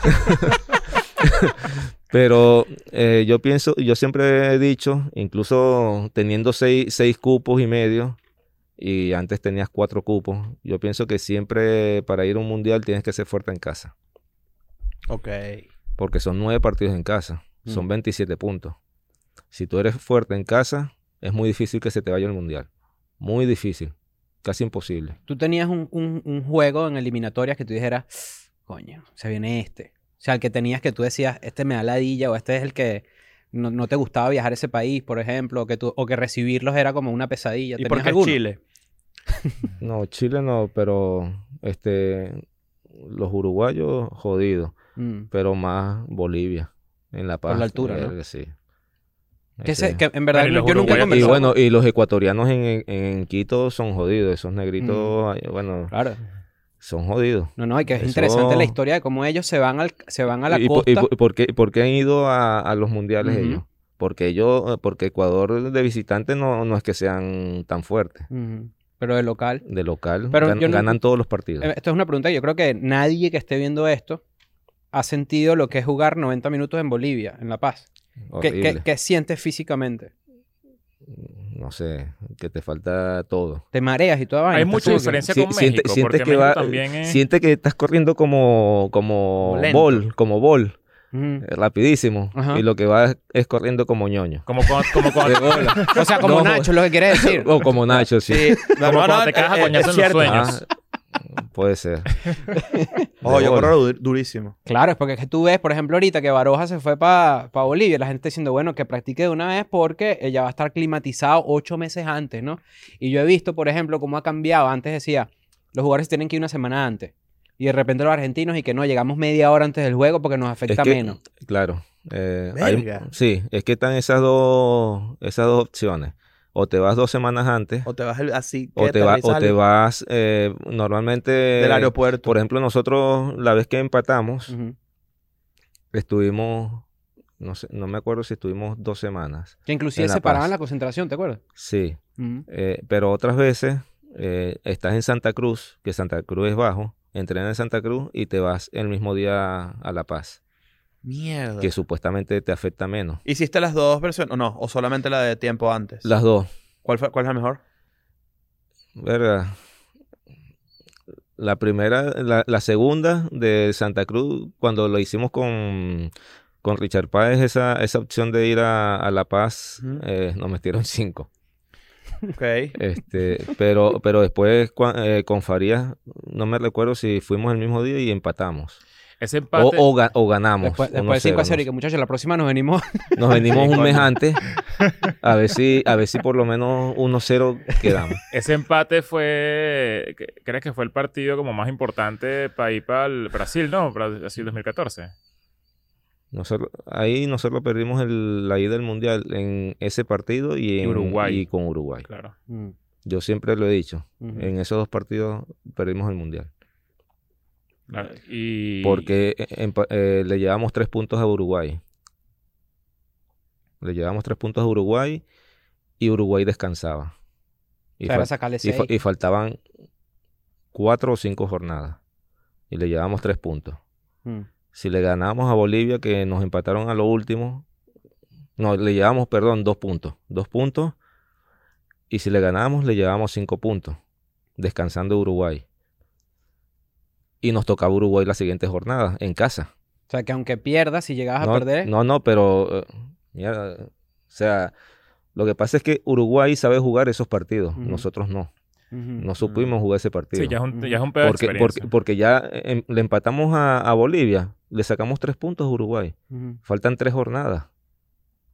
aquí. Pero eh, yo pienso, yo siempre he dicho, incluso teniendo seis, seis cupos y medio, y antes tenías cuatro cupos, yo pienso que siempre para ir a un mundial tienes que ser fuerte en casa. Ok. Porque son nueve partidos en casa, son Mm. veintisiete puntos. Si tú eres fuerte en casa, es muy difícil que se te vaya al mundial. Muy difícil, casi imposible. Tú tenías un, un, un juego en eliminatorias que tú dijeras, coño, se viene este. O sea, el que tenías que tú decías, este me da ladilla, o este es el que no, no te gustaba viajar a ese país, por ejemplo, o que, tú, o que recibirlos era como una pesadilla. ¿Y ¿Tenías por qué alguno? Chile? No, Chile no, pero este, los uruguayos jodidos. Mm. Pero más Bolivia, en La Paz. Por la altura, ¿no? verga, sí. Que, Ese- se- que en verdad Bueno, y los yo nunca he uruguayos- y conversado. bueno, y los ecuatorianos en, en, en Quito son jodidos, esos negritos, ay, bueno, Claro. son jodidos. No, no, y que es Eso- interesante la historia de cómo ellos se van, al, se van a la ¿Y, por- costa. y por, y por qué, por qué han ido a, a los mundiales Ujú. ellos? Porque ellos, porque Ecuador de visitante no, no es que sean tan fuertes. Ujú. Pero de local. De local, Pero gan- yo no- ganan todos los partidos. Eh, Esto es una pregunta que yo creo que nadie que esté viendo esto ha sentido lo que es jugar noventa minutos en Bolivia, en La Paz. ¿Qué, Horrible. qué, qué sientes físicamente? No sé, que te falta todo. Te mareas y toda vaina. Hay estás mucha como que- diferencia Si- con siente- México, sientes porque que México va- también es... Siente que estás corriendo como, como Como lento. bol, como bol, Ujú. eh, rapidísimo. Ajá. Y lo que va es, es corriendo como ñoño. Como cuando, como cuando, De bola. O sea, como No. Nacho, es lo que quiere decir. O como Nacho, sí. Sí. No, como no, cuando no, te cagas a es- coñazo es en los cierto. sueños. Ah, puede ser. Ojo, De yo bola. corro dur- durísimo. Claro, es porque es que tú ves, por ejemplo, ahorita que Baroja se fue para Bolivia, la gente está diciendo, bueno, que practique de una vez porque ella va a estar climatizado ocho meses antes, ¿no? Y yo he visto, por ejemplo, cómo ha cambiado. Antes decía, los jugadores tienen que ir una semana antes. Y de repente los argentinos y que no, llegamos media hora antes del juego porque nos afecta Es que- menos. Claro. eh, hay- Verga. sí, es que están esas dos, esas dos opciones. O te vas dos semanas antes, O te vas el- así. o que te, va- o aterrizas te al- vas eh, normalmente... del aeropuerto. Por ejemplo, nosotros la vez que empatamos, Ujú. estuvimos, no sé, no me acuerdo si estuvimos dos semanas. Que inclusive En La separaban Paz. la concentración, ¿te acuerdas? Sí, Ujú. eh, pero otras veces eh, estás en Santa Cruz, que Santa Cruz es bajo, entrenas en Santa Cruz y te vas el mismo día a La Paz, Mierda. que supuestamente te afecta menos. ¿Hiciste las dos versiones? ¿O no? ¿O solamente la de tiempo antes? Las dos, ¿Cuál, fue, ¿Cuál es la mejor? verga. La primera, la, la segunda de Santa Cruz, cuando lo hicimos con, con Richard Páez, esa, esa opción de ir a, a La Paz, Ujú. eh, nos metieron cinco. Ok. Este, pero, pero después cua- eh, con Farías, no me recuerdo si fuimos el mismo día y empatamos. Ese O, empate... o, ga- o ganamos. Después, uno después cinco a cero cero, y que muchachos, la próxima nos venimos. Nos venimos Sí, un mes coño. antes. A ver si, a ver si por lo menos uno cero quedamos. Ese empate fue... ¿qué- ¿Crees que fue el partido como más importante para ir para el Brasil, no? Brasil dos mil catorce. Nosotros, ahí nosotros perdimos el- la ida del mundial en ese partido y, en, Uruguay. y con Uruguay. Claro. Mm, Yo siempre lo he dicho. ujú. En esos dos partidos perdimos el mundial. claro. Y... Porque eh, empa- eh, le llevamos tres puntos a Uruguay. Le llevamos tres puntos a Uruguay y Uruguay descansaba. Y, O sea, era fal- sacarle y seis. fa- y faltaban cuatro o cinco jornadas. Y le llevamos tres puntos. Mm. Si le ganamos a Bolivia, que nos empataron a lo último, no, le llevamos, perdón, dos puntos. Dos puntos. Y si le ganamos, le llevamos cinco puntos. Descansando Uruguay. Y nos tocaba Uruguay la siguiente jornada, en casa. O sea, que aunque pierdas, si llegas a No, perder... no, no, pero... eh, mira, o sea, lo que pasa es que Uruguay sabe jugar esos partidos. Ujú. Nosotros no. Ujú. No supimos jugar ese partido. Sí, ya es un, ya es un pedo de porque, experiencia. porque, porque ya em, le empatamos a, a Bolivia. Le sacamos tres puntos a Uruguay. Ujú. Faltan tres jornadas.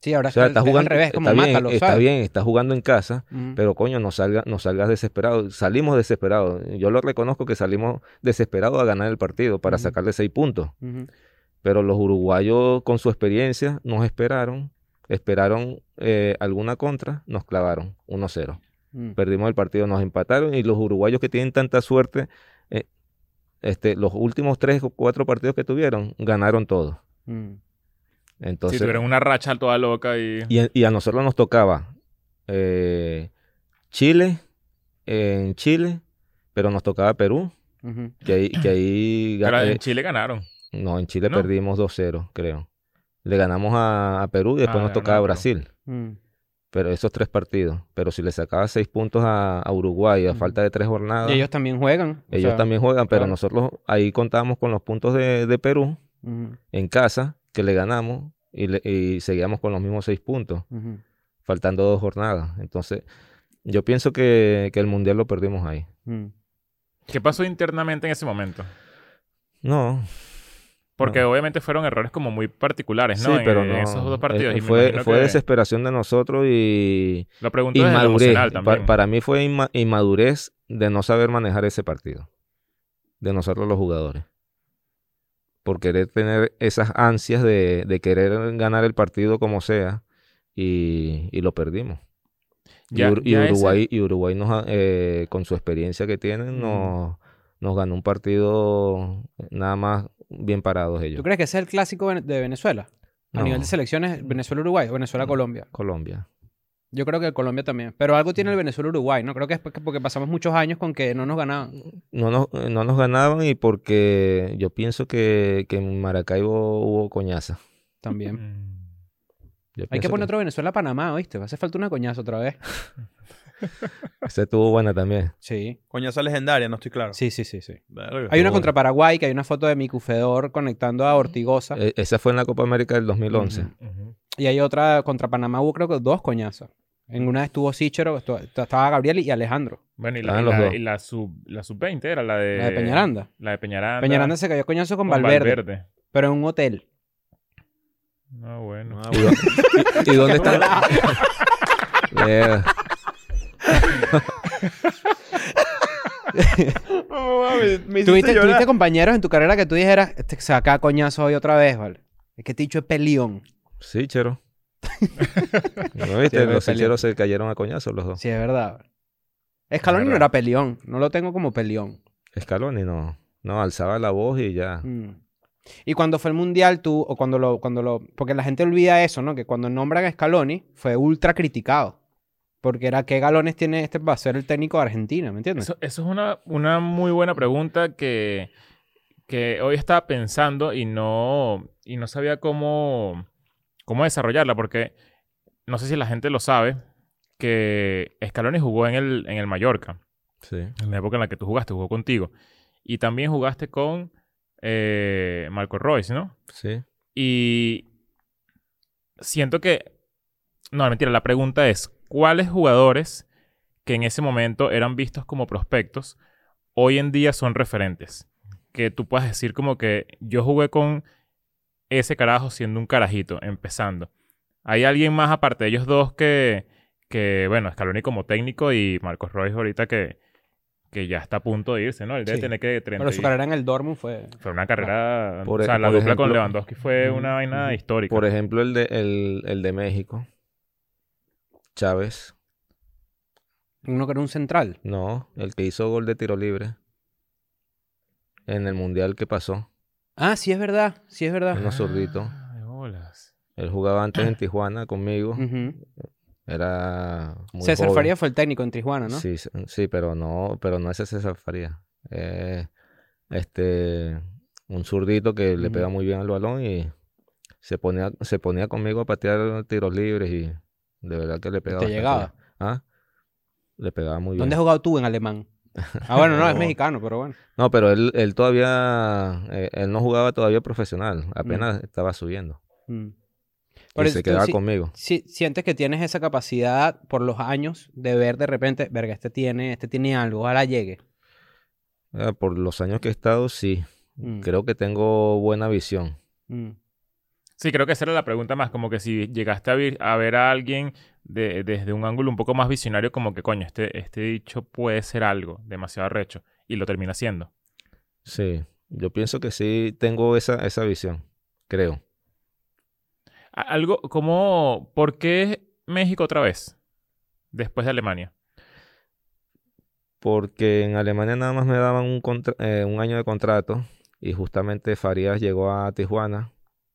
Sí, ahora O sea, es, está es jugando, al revés, como está bien, mátalo, está ¿sabes? bien, está jugando en casa, Ujú. pero coño, no salga, no salgas desesperado. Salimos desesperados. Yo lo reconozco que salimos desesperados a ganar el partido para Ujú. sacarle seis puntos. Ujú. Pero los uruguayos, con su experiencia, nos esperaron, esperaron eh, alguna contra, nos clavaron uno cero. Mm. Perdimos el partido, nos empataron y los uruguayos que tienen tanta suerte, eh, este, los últimos tres o cuatro partidos que tuvieron, ganaron todos. Mm. Entonces, Si tuvieron una racha toda loca y... y, a- y a nosotros nos tocaba eh, Chile, en Chile, pero nos tocaba Perú, Ujú. que ahí, que ahí Pero ga- en eh, Chile ganaron. no, en Chile ¿No? perdimos dos cero, creo. Le ganamos a, a Perú y después Ah, nos le tocaba ganaron a Perú. Brasil. Mm. Pero esos tres partidos. Pero si le sacaba seis puntos a, a Uruguay a Ujú. falta de tres jornadas, Y ellos también juegan. o ellos sea, también juegan, pero claro. nosotros ahí contábamos con los puntos de, de Perú Ujú. en casa, que le ganamos y, le- y seguíamos con los mismos seis puntos, Ujú. faltando dos jornadas. Entonces, yo pienso que, que el Mundial lo perdimos ahí. Mm. ¿Qué pasó internamente en ese momento? No, Porque No. obviamente fueron errores como muy particulares, sí, ¿no? En- pero en no. esos dos partidos. Eh, Y me fue imagino fue que- desesperación de nosotros y Lo pregunto desde lo inmadurez. emocional Pa- también. para mí fue inma- inmadurez de no saber manejar ese partido. De nosotros los jugadores. Por querer tener esas ansias de, de querer ganar el partido como sea. Y, y lo perdimos. Y Ya- Ur- y, ya ese- Uruguay, y Uruguay nos, ha- eh, con su experiencia que tienen, nos, nos ganó un partido nada más bien parados ellos. ¿Tú crees que ese es el clásico ven- de Venezuela? A No. nivel de selecciones, Venezuela-Uruguay o Venezuela-Colombia. Colombia. Yo creo que Colombia también. Pero algo tiene el Venezuela-Uruguay, ¿no? Creo que es porque porque pasamos muchos años con que no nos ganaban. No nos, no nos ganaban y porque yo pienso que, que en Maracaibo hubo coñaza. También. Mm. Yo Hay que pienso poner otro Venezuela-Panamá, ¿oíste? Hace falta una coñazo otra vez. Esa estuvo buena también. Sí. Coñazo legendaria, no estoy claro. Sí, sí, sí, sí. Verga. Hay una bueno. contra Paraguay, que hay una foto de Miku Fedor conectando a Ortigosa. E- esa fue en la Copa América del dos mil once. Ujú. Ujú. Y hay otra contra Panamá, hubo creo que dos coñazos. En una estuvo Sichero, estu- estaba Gabriel y Alejandro. Bueno, y la, Estaban y los la, dos. y la sub, la sub veinte era la de... La de Peñaranda. La de Peñaranda. Peñaranda se cayó a coñazo con, con Valverde, pero en un hotel. No, bueno. Ah, ¿Y, bueno. dó- y dónde está? Eh, No, mami, me hiciste ¿Tuviste, llorar. tuviste compañeros en tu carrera que tú dijeras, este se saca coñazo hoy otra vez, ¿vale? Es que este dicho es peleón. sí, chero. ¿No viste? Sí, Los peleó. sicheros se cayeron a coñazos los dos. Sí, es verdad. ¿vale? Scaloni no verdad. era peleón. No lo tengo como peleón. Scaloni no. No, alzaba la voz y ya. Mm. Y cuando fue el Mundial, tú, o cuando lo, cuando lo... Porque la gente olvida eso, ¿no? Que cuando nombran a Scaloni, fue ultra criticado. Porque era, ¿qué galones tiene este para ser el técnico de Argentina? ¿Me entiendes? Eso, eso es una, una muy buena pregunta que, que hoy estaba pensando y no, y no sabía cómo, cómo desarrollarla, porque no sé si la gente lo sabe, que Scaloni jugó en el, en el Mallorca, Sí. en la época en la que tú jugaste, jugó contigo. Y también jugaste con eh, Marco Royce, ¿no? Sí. Y siento que... No, mentira, la pregunta es, ¿cuáles jugadores que en ese momento eran vistos como prospectos hoy en día son referentes? Que tú puedas decir como que yo jugué con ese carajo siendo un carajito, empezando. ¿Hay alguien más aparte de ellos dos que, que bueno, Scaloni como técnico y Marcos Royce ahorita que, que ya está a punto de irse, ¿no? Él debe Sí. tener que treinta Pero su y- carrera en el Dortmund fue... Fue una carrera... Por o sea, e- la por dupla con ejemplo- Lewandowski fue una vaina histórica. Por ejemplo, el de, el, el de México. Chávez. Uno que era un central. No, el que hizo gol de tiro libre. En el mundial que pasó. Ah, sí es verdad. Sí es verdad. Uno zurdito. Ah, de bolas. Él jugaba antes en Tijuana conmigo. Ujú. Era muy César joven. Faría fue el técnico en Tijuana, ¿no? Sí, sí, sí, pero no, pero no ese César Faría. Eh, este, un zurdito que le Ujú. pega muy bien al balón y se ponía, se ponía conmigo a patear tiros libres y de verdad que le pegaba. ¿Te bastante llegaba? bien. ¿Ah? Le pegaba muy ¿Dónde has bien. jugado tú en alemán? Ah, bueno, no, es No. mexicano, pero bueno. No, pero él, él todavía, eh, él no jugaba todavía profesional, apenas estaba subiendo. Mm. Y Por se eso tú quedaba sí- conmigo. sí- sientes que tienes esa capacidad por los años de ver de repente, verga, este tiene, este tiene algo, ojalá llegue. Eh, por los años que he estado, sí. Mm, Creo que tengo buena visión. mm. Sí, creo que esa era la pregunta más, como que si llegaste a, vi- a ver a alguien de- desde un ángulo un poco más visionario, como que, coño, este, este dicho puede ser algo demasiado arrecho, y lo termina siendo. Sí, yo pienso que sí tengo esa, esa visión, creo. A- Algo como, ¿por qué México otra vez? Después de Alemania. Porque en Alemania nada más me daban un, contra- eh, un año de contrato y justamente Farías llegó a Tijuana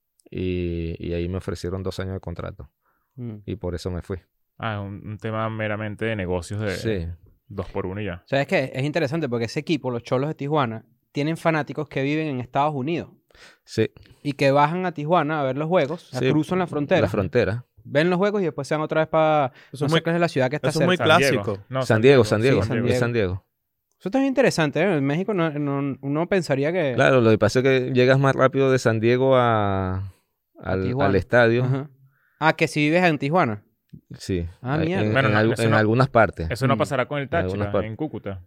y, y ahí me ofrecieron dos años de contrato Mm. y por eso me fui. Ah, es un, un tema meramente de negocios de Sí, dos por uno y ya. ¿Sabes qué? Es interesante porque ese equipo, los Cholos de Tijuana, tienen fanáticos que viven en Estados Unidos sí. y que bajan a Tijuana a ver los juegos, o sea, Sí, cruzan la frontera, La frontera. ven los juegos y después se van otra vez para Eso no es sé muy- qué es la ciudad que está eso es muy cerca. San Diego. clásico. No, San Diego, San Diego, sí, San es Diego. San Diego. Eso está bien interesante, ¿eh? En México no, no- uno pensaría que... Claro, lo que pasa es que llegas más rápido de San Diego a, al, Tijuana. al estadio. Ajá. Ah, que si vives en Tijuana. Sí, Ah, hay- mierda. en, Bueno, en no, algu- eso en no- algunas partes. Eso no Mm. pasará con el En algunas Táchira, partes. en Cúcuta.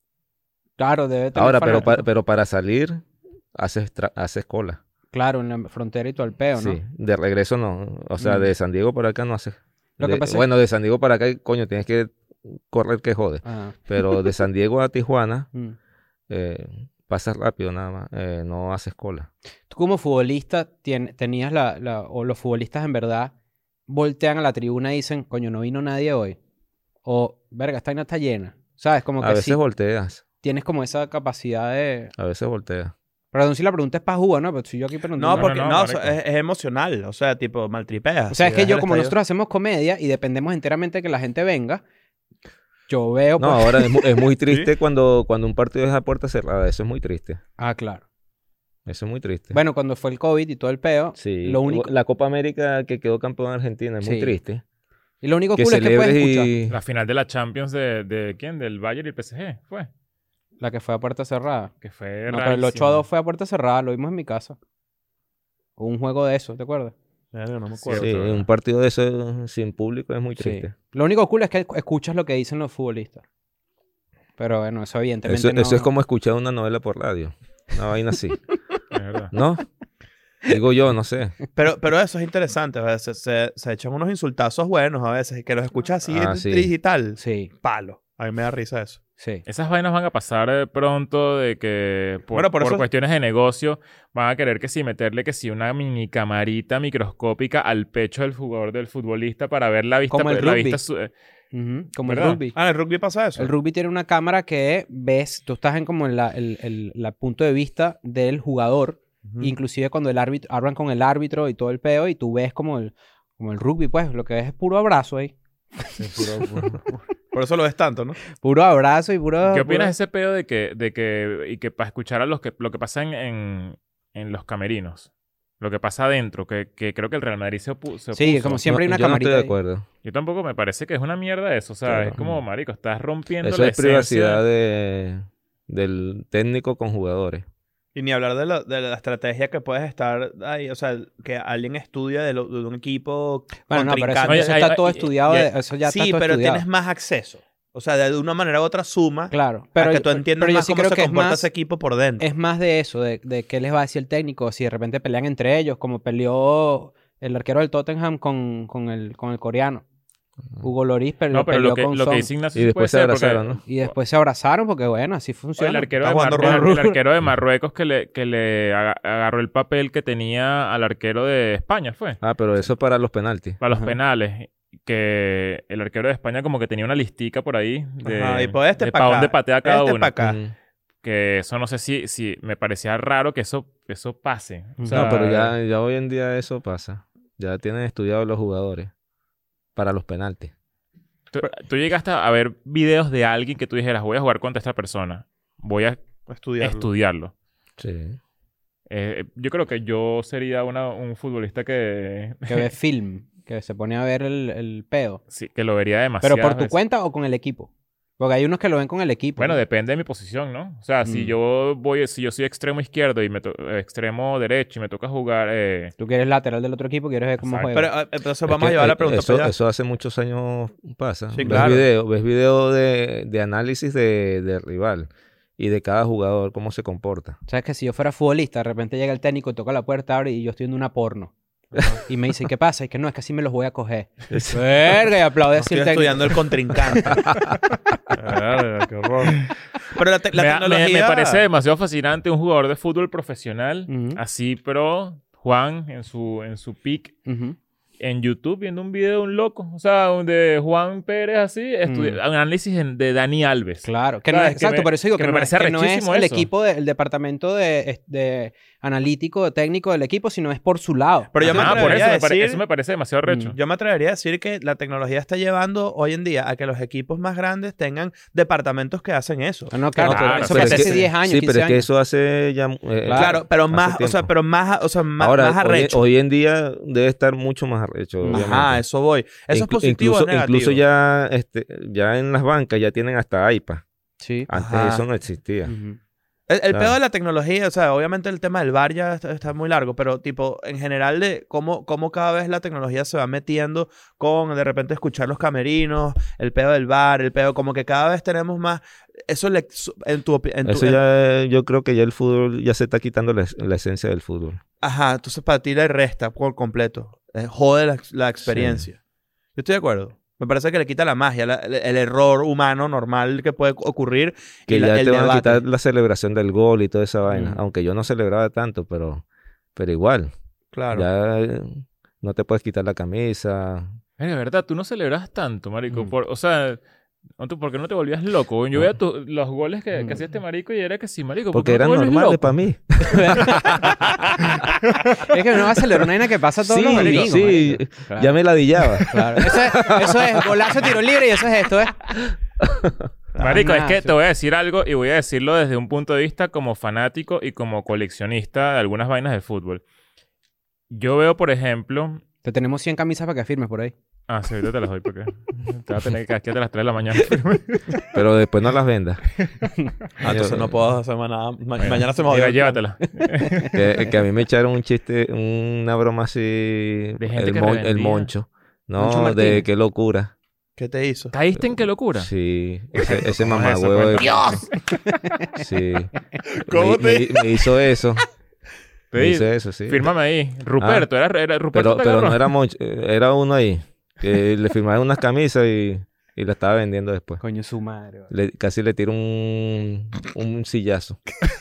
Claro, debe tener Ahora, pero, fanáticos. pa- pero para salir haces, tra- haces cola. Claro, en la frontera y todo el peo, ¿no? Sí, de regreso no. O sea, Mm. de San Diego para acá no haces. Lo que De- pasa es- bueno, de San Diego para acá, coño, tienes que correr que jode. Ah, Pero de San Diego a Tijuana, mm. eh, pasas rápido nada más. eh, no haces cola. Tú como futbolista tien- tenías la, la... O los futbolistas en verdad voltean a la tribuna y dicen, coño, no vino nadie hoy. O, verga, esta vaina está llena. ¿Sabes? Como A que veces sí volteas. tienes como esa capacidad de... A veces volteas. Perdón si la pregunta es para jugar, ¿no? Pero si yo aquí preguntando... No, no, porque no, no, o sea, marico. es, es emocional. O sea, tipo, maltripeas. O sea, es Si que ves yo, el como estadio- nosotros hacemos comedia y dependemos enteramente de que la gente venga, yo veo... No, pues- ahora es, mu- es muy triste cuando, cuando un partido es a puerta cerrada. Eso es muy triste. Ah, claro. Eso es muy triste. Bueno, cuando fue el COVID y todo el peo, sí. lo único... La Copa América que quedó campeón en Argentina es muy Sí. triste. Y lo único Que cool es que puedes celebres escuchar. y... La final de la Champions de, de ¿quién? Del Bayern y el P S G, fue. La que fue a puerta cerrada. Que fue No, pero el rarísimo. ocho a dos fue a puerta cerrada, lo vimos en mi casa. Hubo un juego de eso, ¿te acuerdas? Verga, no me Sí, acuerdo. Sí, ¿verdad? un partido de eso sin público es muy triste. Sí. Lo único cool es que escuchas lo que dicen los futbolistas. Pero bueno, eso evidentemente Eso, no... eso es como escuchar una novela por radio. Una vaina así. Es verdad. ¿No? Digo yo, no sé. Pero, pero eso es interesante. A veces se, se echan unos insultazos buenos a veces. Que los escuchas así Ah, en sí. digital. Sí, Palo. A mí me da risa eso. sí. Esas vainas van a pasar eh, pronto de que por, Bueno, por por eso- cuestiones de negocio van a querer que sí meterle que sí una mini camarita microscópica al pecho del jugador del futbolista para ver la vista. Como el la rugby. vista su- eh, Ujú, como ¿Verdad? el rugby. Ah, en el rugby pasa eso. El rugby tiene una cámara que ves, tú estás en como en la, el, el- la punto de vista del jugador, Ujú. inclusive cuando el árbitro, hablan con el árbitro y todo el peo, y tú ves como el, como el rugby, pues, lo que ves es puro abrazo ahí. Por eso lo ves tanto, ¿no? Puro abrazo y puro... ¿Qué opinas de puro- ese pedo de que, de que, y que para escuchar a los que, lo que pasa en, en, en los camerinos? Lo que pasa adentro, que, que creo que el Real Madrid se, opu- se opuso. Sí, como siempre hay No, una yo no camarita estoy de ahí. acuerdo. Yo tampoco me parece que es una mierda eso. O sea, Claro. es como, marico, estás rompiendo Eso la es esencia. privacidad de, del técnico con jugadores. Y ni hablar de, lo- de la estrategia que puedes estar ahí. O sea, que alguien estudia de, lo- de un equipo Bueno, no, pero eso, contrincante. Oye, eso hay- está hay- todo y- estudiado. y- de- eso ya está Sí, todo pero estudiado. tienes más acceso. O sea, de una manera u otra suma Claro. pero, Pero, para que tú entiendas pero yo más sí cómo creo se que es comporta más, ese equipo por dentro. es más de eso, de, de qué les va a decir el técnico, si de repente pelean entre ellos, como peleó el arquero del Tottenham con, con, el, con el coreano. Hugo Lloris peleó, No, pero peleó lo que, con lo que Son. dice Ignacio Y sí después puede se ser, porque- abrazaron, ¿no? Y después se abrazaron porque, bueno, así Oye, funciona. el arquero, Está de jugando Mar- el- Ronaldo. el arquero de Marruecos que le, que le aga- agarró el papel que tenía al arquero de España, ¿fue? Ah, pero eso es para los penaltis. Para los Ajá. penales. Que el arquero de España como que tenía una listica por ahí de, Ajá, y pues este de pa' pa' acá, dónde patea cada este uno. pa' acá. Mm. Que eso no sé si, si me parecía raro que eso, eso pase. O sea, No, pero ya, ya hoy en día eso pasa. Ya tienen estudiado los jugadores para los penaltis. Tú, tú llegaste a ver videos de alguien que tú dijeras, voy a jugar contra esta persona. Voy a Estudiarlo. estudiarlo. Sí. Eh, yo creo que yo sería una, un futbolista que, Que ve film, que se pone a ver el, el peo. sí, que lo vería demasiado. Pero por tu cuenta o con el equipo. Porque hay unos que lo ven con el equipo. Bueno, ¿no? depende de mi posición, ¿no? O sea, si Mm. yo voy, si yo soy extremo izquierdo y me to- eh, extremo derecho y me toca jugar, eh, Tú quieres lateral del otro equipo, quieres ver cómo Exacto. juega. Pero eh, entonces Es vamos a que, llevar la eh, pregunta eso, para allá. eso hace muchos años pasa. Sí, ves claro. video, ves video de, de análisis de, de rival y de cada jugador, cómo se comporta. ¿Sabes que si yo fuera futbolista, de repente llega el técnico y toca la puerta, abre y yo estoy viendo una porno? Y me dice, ¿qué pasa? Y que no, es que así me los voy a coger. Verga, y aplaude así Estoy el técnico. estudiando el contrincante. Verga, qué horror. Pero la, te- la me, tecnología... me- me parece demasiado fascinante un jugador de fútbol profesional, Ujú. así pro, Juan, en su, en su peak, Ujú. en YouTube, viendo un video de un loco. O sea, de Juan Pérez, así, estudi- Mm. un análisis en- de Dani Alves. Claro, que no ¿Sabes? es, Que exacto, me- por eso digo que que, me no, es- parece que no es arrechísimo el eso. equipo, de- el departamento de, de analítico, de técnico del equipo, sino es por su lado. Pero yo me Ajá, por atrevería eso a me, pare- decir... eso me parece demasiado recho. Yo me atrevería a decir que la tecnología está llevando hoy en día a que los equipos más grandes tengan departamentos que hacen eso. No, no, claro, No, claro, eso pero pasó es hace que- diez años, Sí, pero quince es que años. eso hace ya... eh, Claro, pero hace más, o sea, tiempo. pero más, o sea, más, Ahora, más hoy, arrecho. hoy en día debe estar mucho más arrecho. obviamente. Ajá, eso voy. Eso es Inclu- positivo o es incluso, negativo. incluso ya, este, ya en las bancas ya tienen hasta iPad. Sí. Antes Ajá. eso no existía. Ujú. El, el Claro. pedo de la tecnología, o sea, obviamente el tema del V A R ya está, está muy largo, pero tipo, en general de cómo, cómo cada vez la tecnología se va metiendo con de repente escuchar los camerinos, el pedo del V A R, el pedo, como que cada vez tenemos más... Eso le, en tu... opi- En tu Eso en- ya, yo creo que ya el fútbol ya se está quitando la, la esencia del fútbol. Ajá, entonces para ti le resta por completo. Eh, jode la, la experiencia. Yo estoy de acuerdo. Me parece que le quita la magia, la- el, el error humano normal que puede ocurrir. Que y la- ya el te van a debate. quitar la celebración del gol y toda esa vaina. Mm. Aunque yo no celebraba tanto, pero, pero igual. Claro. Ya eh, no te puedes quitar la camisa. Es verdad, tú no celebras tanto, marico. Mm. Por, o sea, ¿no te- ¿por qué no te volvías loco? güey? Yo veía tu- los goles que, que hacía este marico y era que sí, marico. ¿por Porque qué no eran te vuelves normales loco? para mí. Es que no va a celebrar una vaina que pasa todos Sí, los domingos. sí. marico. Claro. Ya me ladillaba. Claro. Eso es, eso es golazo, tiro libre y eso es esto, ¿eh? Marico, Ah, es que sí. te voy a decir algo y voy a decirlo desde un punto de vista como fanático y como coleccionista de algunas vainas del fútbol. Yo veo, por ejemplo... Te tenemos cien camisas para que firmes por ahí. Ah, sí, ahorita te las doy porque te vas a tener que quedarte a las tres de la mañana. Pero después no las vendas. Ah, entonces no puedo hacer más nada. Ma- mañana se me Mira, jodió. llévatela. Que, que a mí me echaron un chiste, una broma así. De gente el, que mon- el revendía. moncho. No, Moncho de Martínez. qué locura. ¿Qué te hizo? ¿Caíste en qué locura? Sí, ese, ese ¿Cómo es eso? mamagüevo de... Cuéntame. Sí. ¿Cómo me, te- me- me hizo eso. Te Me di- hizo eso, sí. Fírmame ahí. Ruperto, era, era Ruperto. Pero, te pero agarró? no era moncho, eh, era uno ahí. Que le firmaba unas camisas y, y la estaba vendiendo después. Coño, su madre. vale. Le- casi le tiro un, un sillazo.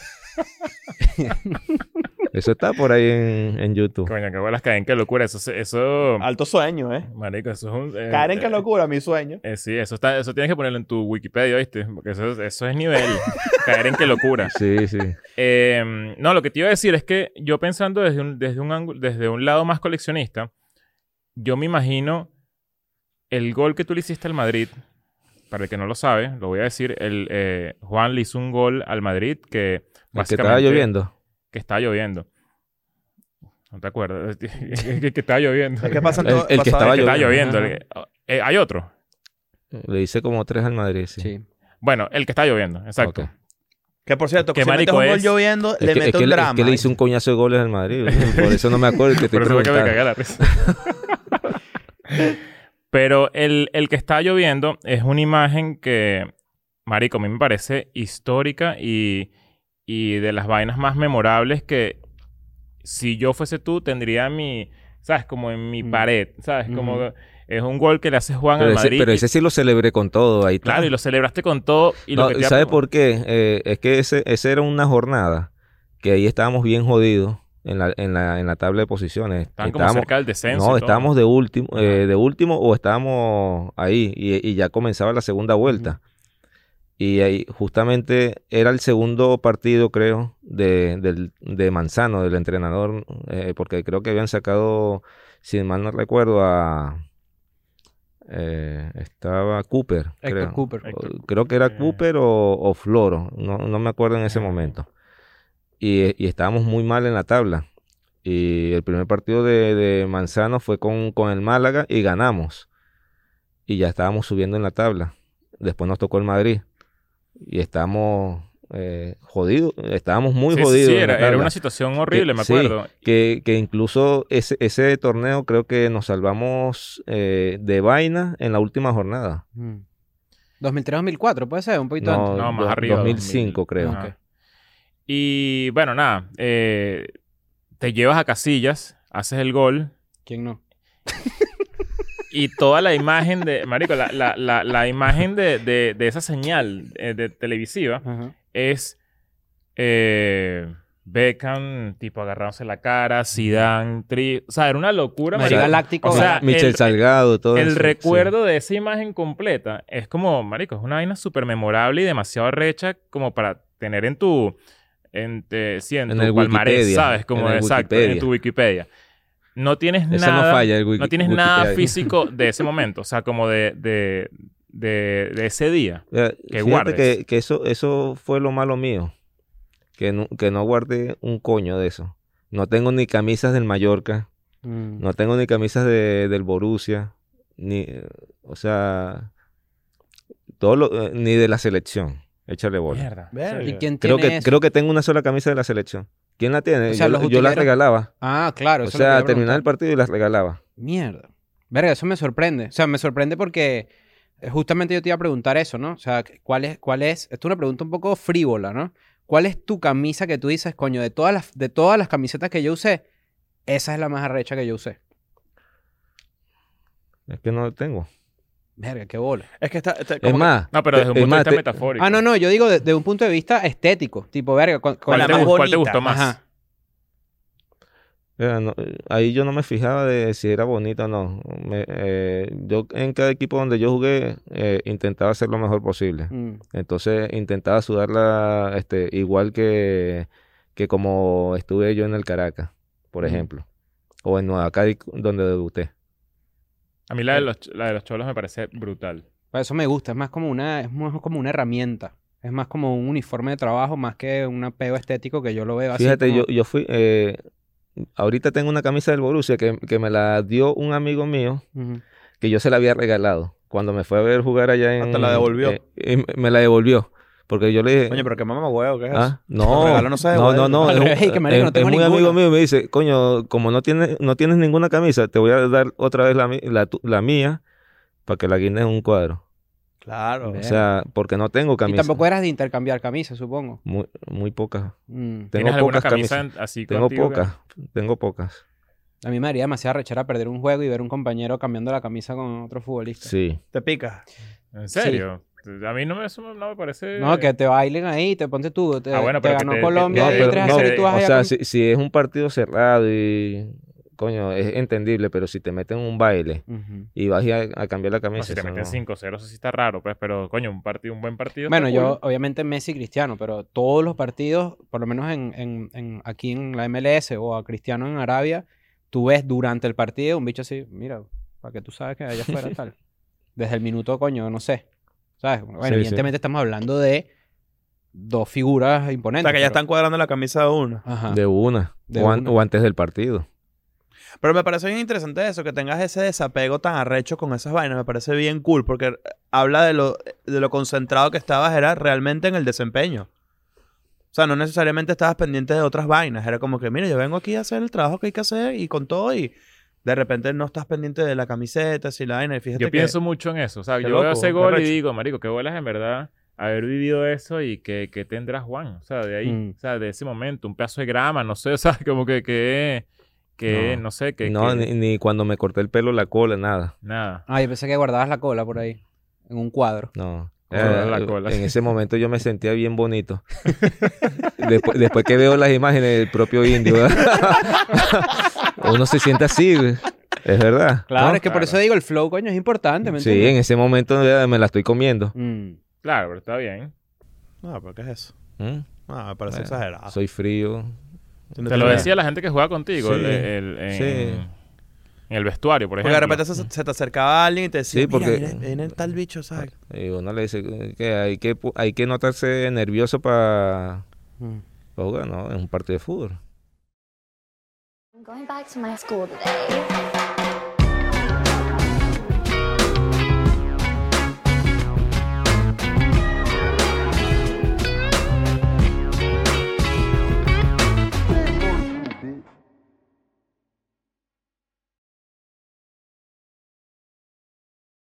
Eso está por ahí en, en YouTube. Coño, qué bolas caen, qué locura. Eso, se- eso... Alto sueño, ¿eh? Marico, eso es un... eh, Caer en qué eh, locura, mi sueño. eh, sí, eso, está, eso tienes que ponerlo en tu Wikipedia, ¿viste? Porque eso, eso es nivel. Caer en qué locura. Sí, sí. Eh, no, lo que te iba a decir es que yo pensando desde un, desde un, ángulo- desde un lado más coleccionista, yo me imagino el gol que tú le hiciste al Madrid. Para el que no lo sabe, lo voy a decir. El, eh, Juan le hizo un gol al Madrid que El que básicamente... estaba lloviendo. Que estaba lloviendo. ¿No te acuerdas? que, que estaba lloviendo. Es que pasan El- todo- el que pasaba- estaba que estaba lloviendo. lloviendo. El- eh, ¿Hay otro? Le hice como tres al Madrid, sí. Sí. Bueno, el que está lloviendo, exacto. Ok. Que por cierto, ¿Qué que si metes marico un gol es? lloviendo, Es le que, mete es que un le- drama. es que le hice un coñazo de goles al Madrid. Por eso no me acuerdo y te estoy Por eso fue que me preguntando. cagué la risa. Pero el, el que está lloviendo es una imagen que, marico, a mí me parece histórica y, y de las vainas más memorables que si yo fuese tú tendría mi, ¿sabes? Como en mi Mm. pared, ¿sabes? Como Ujú. es un gol que le hace Juan Pero al ese, Madrid. pero y- ese sí lo celebré con todo. Ahí está. Claro, y lo celebraste con todo. Y lo No, que te iba a ¿sabe pregun- por qué? Eh, es que ese, ese era una jornada que ahí estábamos bien jodidos en la, en la, en la tabla de posiciones. Estaban como Estábamos- cerca del descenso. y No, todo. estábamos de último, Ajá. eh, de último o estábamos ahí y, y ya comenzaba la segunda vuelta. Y ahí justamente era el segundo partido, creo, de, del- de Manzano, del entrenador, eh, porque creo que habían sacado, si mal no recuerdo, a... eh, estaba Cooper, Héctor creo. Cooper. Héctor O- Creo que era Cooper. Cooper o, o Floro, no, no me acuerdo en ese Ah. momento. Y, y estábamos muy mal en la tabla. Y el primer partido de, de Manzano fue con, con el Málaga y ganamos. Y ya estábamos subiendo en la tabla. Después nos tocó el Madrid. Y estábamos eh, jodidos. Estábamos muy Sí, sí, jodidos. sí, en la era, era tabla. una situación horrible, Que- me sí, acuerdo. Que, que incluso ese, ese torneo creo que nos salvamos eh, de vaina en la última jornada. Mm. dos mil tres dos mil cuatro, puede ser, un poquito No, antes. No, más do- arriba. dos mil cinco creo. Ajá. Y bueno, nada. eh, te llevas a Casillas, haces el gol ¿Quién no? Y toda la imagen de... Marico, la, la, la, la imagen de, de, de esa señal eh, de televisiva Ajá. es... Eh, Beckham, tipo, agarrándose la cara, Zidane, Tri... O sea, era una locura. Madrid marico. Galáctico. O sea, Michel el- Salgado, todo El eso. recuerdo de esa imagen completa es como, marico, es una vaina súper memorable y demasiado arrecha como para tener en tu... En, te- sí, en En tu el palmarés, Wikipedia, ¿sabes? Como, en el exacto, Wikipedia. en tu Wikipedia. No tienes Eso nada... no falla, el wiki- no tienes nada Wikipedia. físico de ese momento. O sea, como de, de, de, de ese día. Mira, que fíjate guardes. que, que eso, eso fue lo malo mío. Que no, que no guardé un coño de eso. No tengo ni camisas del Mallorca. Mm. No tengo ni camisas de, del Borussia. Ni, eh, o sea, todo lo, eh, ni de la selección. Échale bola. Mierda. Verga. ¿Y quién Creo tiene que, eso? creo que tengo una sola camisa de la selección. ¿Quién la tiene? O sea, yo, los yo la utileros- regalaba. Ah, claro. O eso es lo que sea, iba a terminaba el preguntar. partido y las regalaba. Mierda. Verga, eso me sorprende. O sea, me sorprende porque eh, justamente yo te iba a preguntar eso, ¿no? O sea, ¿cuál es, cuál es? Esto es una pregunta un poco frívola, ¿no? ¿Cuál es tu camisa que tú dices, coño, de todas las, de todas las camisetas que yo usé, esa es la más arrecha que yo usé? Es que no la tengo. Verga, qué bola. Es que está... está- Es como que- más. No, pero desde un es punto de más, vista te- metafórico. Ah, no, no, yo digo de, de un punto de vista estético. Tipo, verga, con, con ¿Cuál, la te, más gu- cuál te bonita. gustó más? Ajá. Mira, no, eh, ahí yo no me fijaba de si era bonita o no. Me- eh, yo en cada equipo donde yo jugué eh, intentaba hacer lo mejor posible. Mm. Entonces intentaba sudarla este, igual que, que como estuve yo en el Caracas, por Mm. ejemplo. O en Nueva Cádiz, donde debuté. A mí la de, los, la de los cholos me parece brutal. Pues eso me gusta. Es más como una, es más como una herramienta. Es más como un uniforme de trabajo más que un apego estético que yo lo veo así. Fíjate, como- yo, yo fui... eh, ahorita tengo una camisa del Borussia que, que me la dio un amigo mío Ujú. que yo se la había regalado. Cuando me fue a ver jugar allá en... Ah, te la devolvió. eh, y me- me la devolvió. Porque yo le dije... Coño, pero qué mamá huevo, ¿qué es eso? Ah, Los no, regalos no se no, no, devuelven. no, Al es, un- revés, que marico, es- no tengo es muy ninguna. amigo mío y me dice, coño, como no tienes, no tienes ninguna camisa, te voy a dar otra vez la, mi- la, tu- la mía para que la guindes en un cuadro. Claro. Ve. O sea, porque no tengo Y camisa. tampoco eras de intercambiar camisas, supongo. Muy, muy pocas. Mm. Tengo ¿Tienes alguna pocas camisa camisas. en- así Tengo contigo que- pocas, tengo pocas. A mí me haría demasiada rechera perder un juego y ver un compañero cambiando la camisa con otro futbolista. Sí. Te pica. ¿En serio? A mí no me, eso no me parece... No, que te bailen ahí, te ponte tú. Te, Ah, bueno, te pero que ganó te- Colombia que- y no, pero- tres a no, cero y tú vas o allá sea, con- si, si es un partido cerrado y... Coño, es entendible, pero si te meten un baile Ujú. y vas a, a cambiar la No, camisa... si te eso meten no. cinco cero, eso sí está raro, pues. Pero, coño, un partido, un buen partido Bueno, está yo, cool. obviamente Messi y Cristiano, pero todos los partidos, por lo menos en, en, en- aquí en la M L S o a Cristiano en Arabia, tú ves durante el partido un bicho así, mira, para que tú sabes que allá afuera tal. Desde el minuto, coño, no sé. ¿Sabes? Bueno, Sí, sí. evidentemente estamos hablando de dos figuras O imponentes. sea, que ya pero- están cuadrando la camisa de uno. Ajá. De una. De o, an- una. o antes del partido. Pero me parece bien interesante eso, que tengas ese desapego tan arrecho con esas vainas. Me parece bien cool, porque habla de lo, de lo concentrado que estabas, era realmente en el desempeño. O sea, no necesariamente estabas pendiente de otras vainas. Era como que, mira, yo vengo aquí a hacer el trabajo que hay que hacer y con todo, y de repente no estás pendiente de la camiseta, si la vaina. Y fíjate Yo que... pienso mucho en eso. O sea, Qué yo loco, veo ese qué gol y arrecho. digo, marico, qué bolas en verdad haber vivido eso y que, que tendrá Juan. O sea, de ahí, Mm. o sea, de ese momento, un pedazo de grama, no sé, o sea, como que, que, que no, No. sé, que, no, que- ni, ni cuando me corté el pelo, la cola, nada. nada. Ah, yo pensé que guardabas la cola por ahí, en un cuadro. No. Cola, Eh, la cola. En ese momento yo me sentía bien bonito. después, después que veo las imágenes del propio indio, ¿verdad? Uno se siente así, güey. Es verdad. Claro, ¿no? es que por Claro. eso digo, el flow, coño, es importante, ¿me Sí, entiendes? en ese momento ya me la estoy comiendo. Mm. Claro, pero está bien. No, pero ¿qué es eso? ¿Mm? No, me parece Bueno, exagerado. Soy frío. Si no Te lo tiene- decía la gente que juega contigo, Sí, el- el- en, sí. en el vestuario, por Porque ejemplo. de repente se, se te acercaba alguien y te decía, Sí, porque- mira, viene, viene tal bicho, ¿sabes? Y uno le dice que hay que, pu- hay que notarse nervioso para Mm. jugar, ¿no? Es un partido de fútbol. I'm going back to my school today.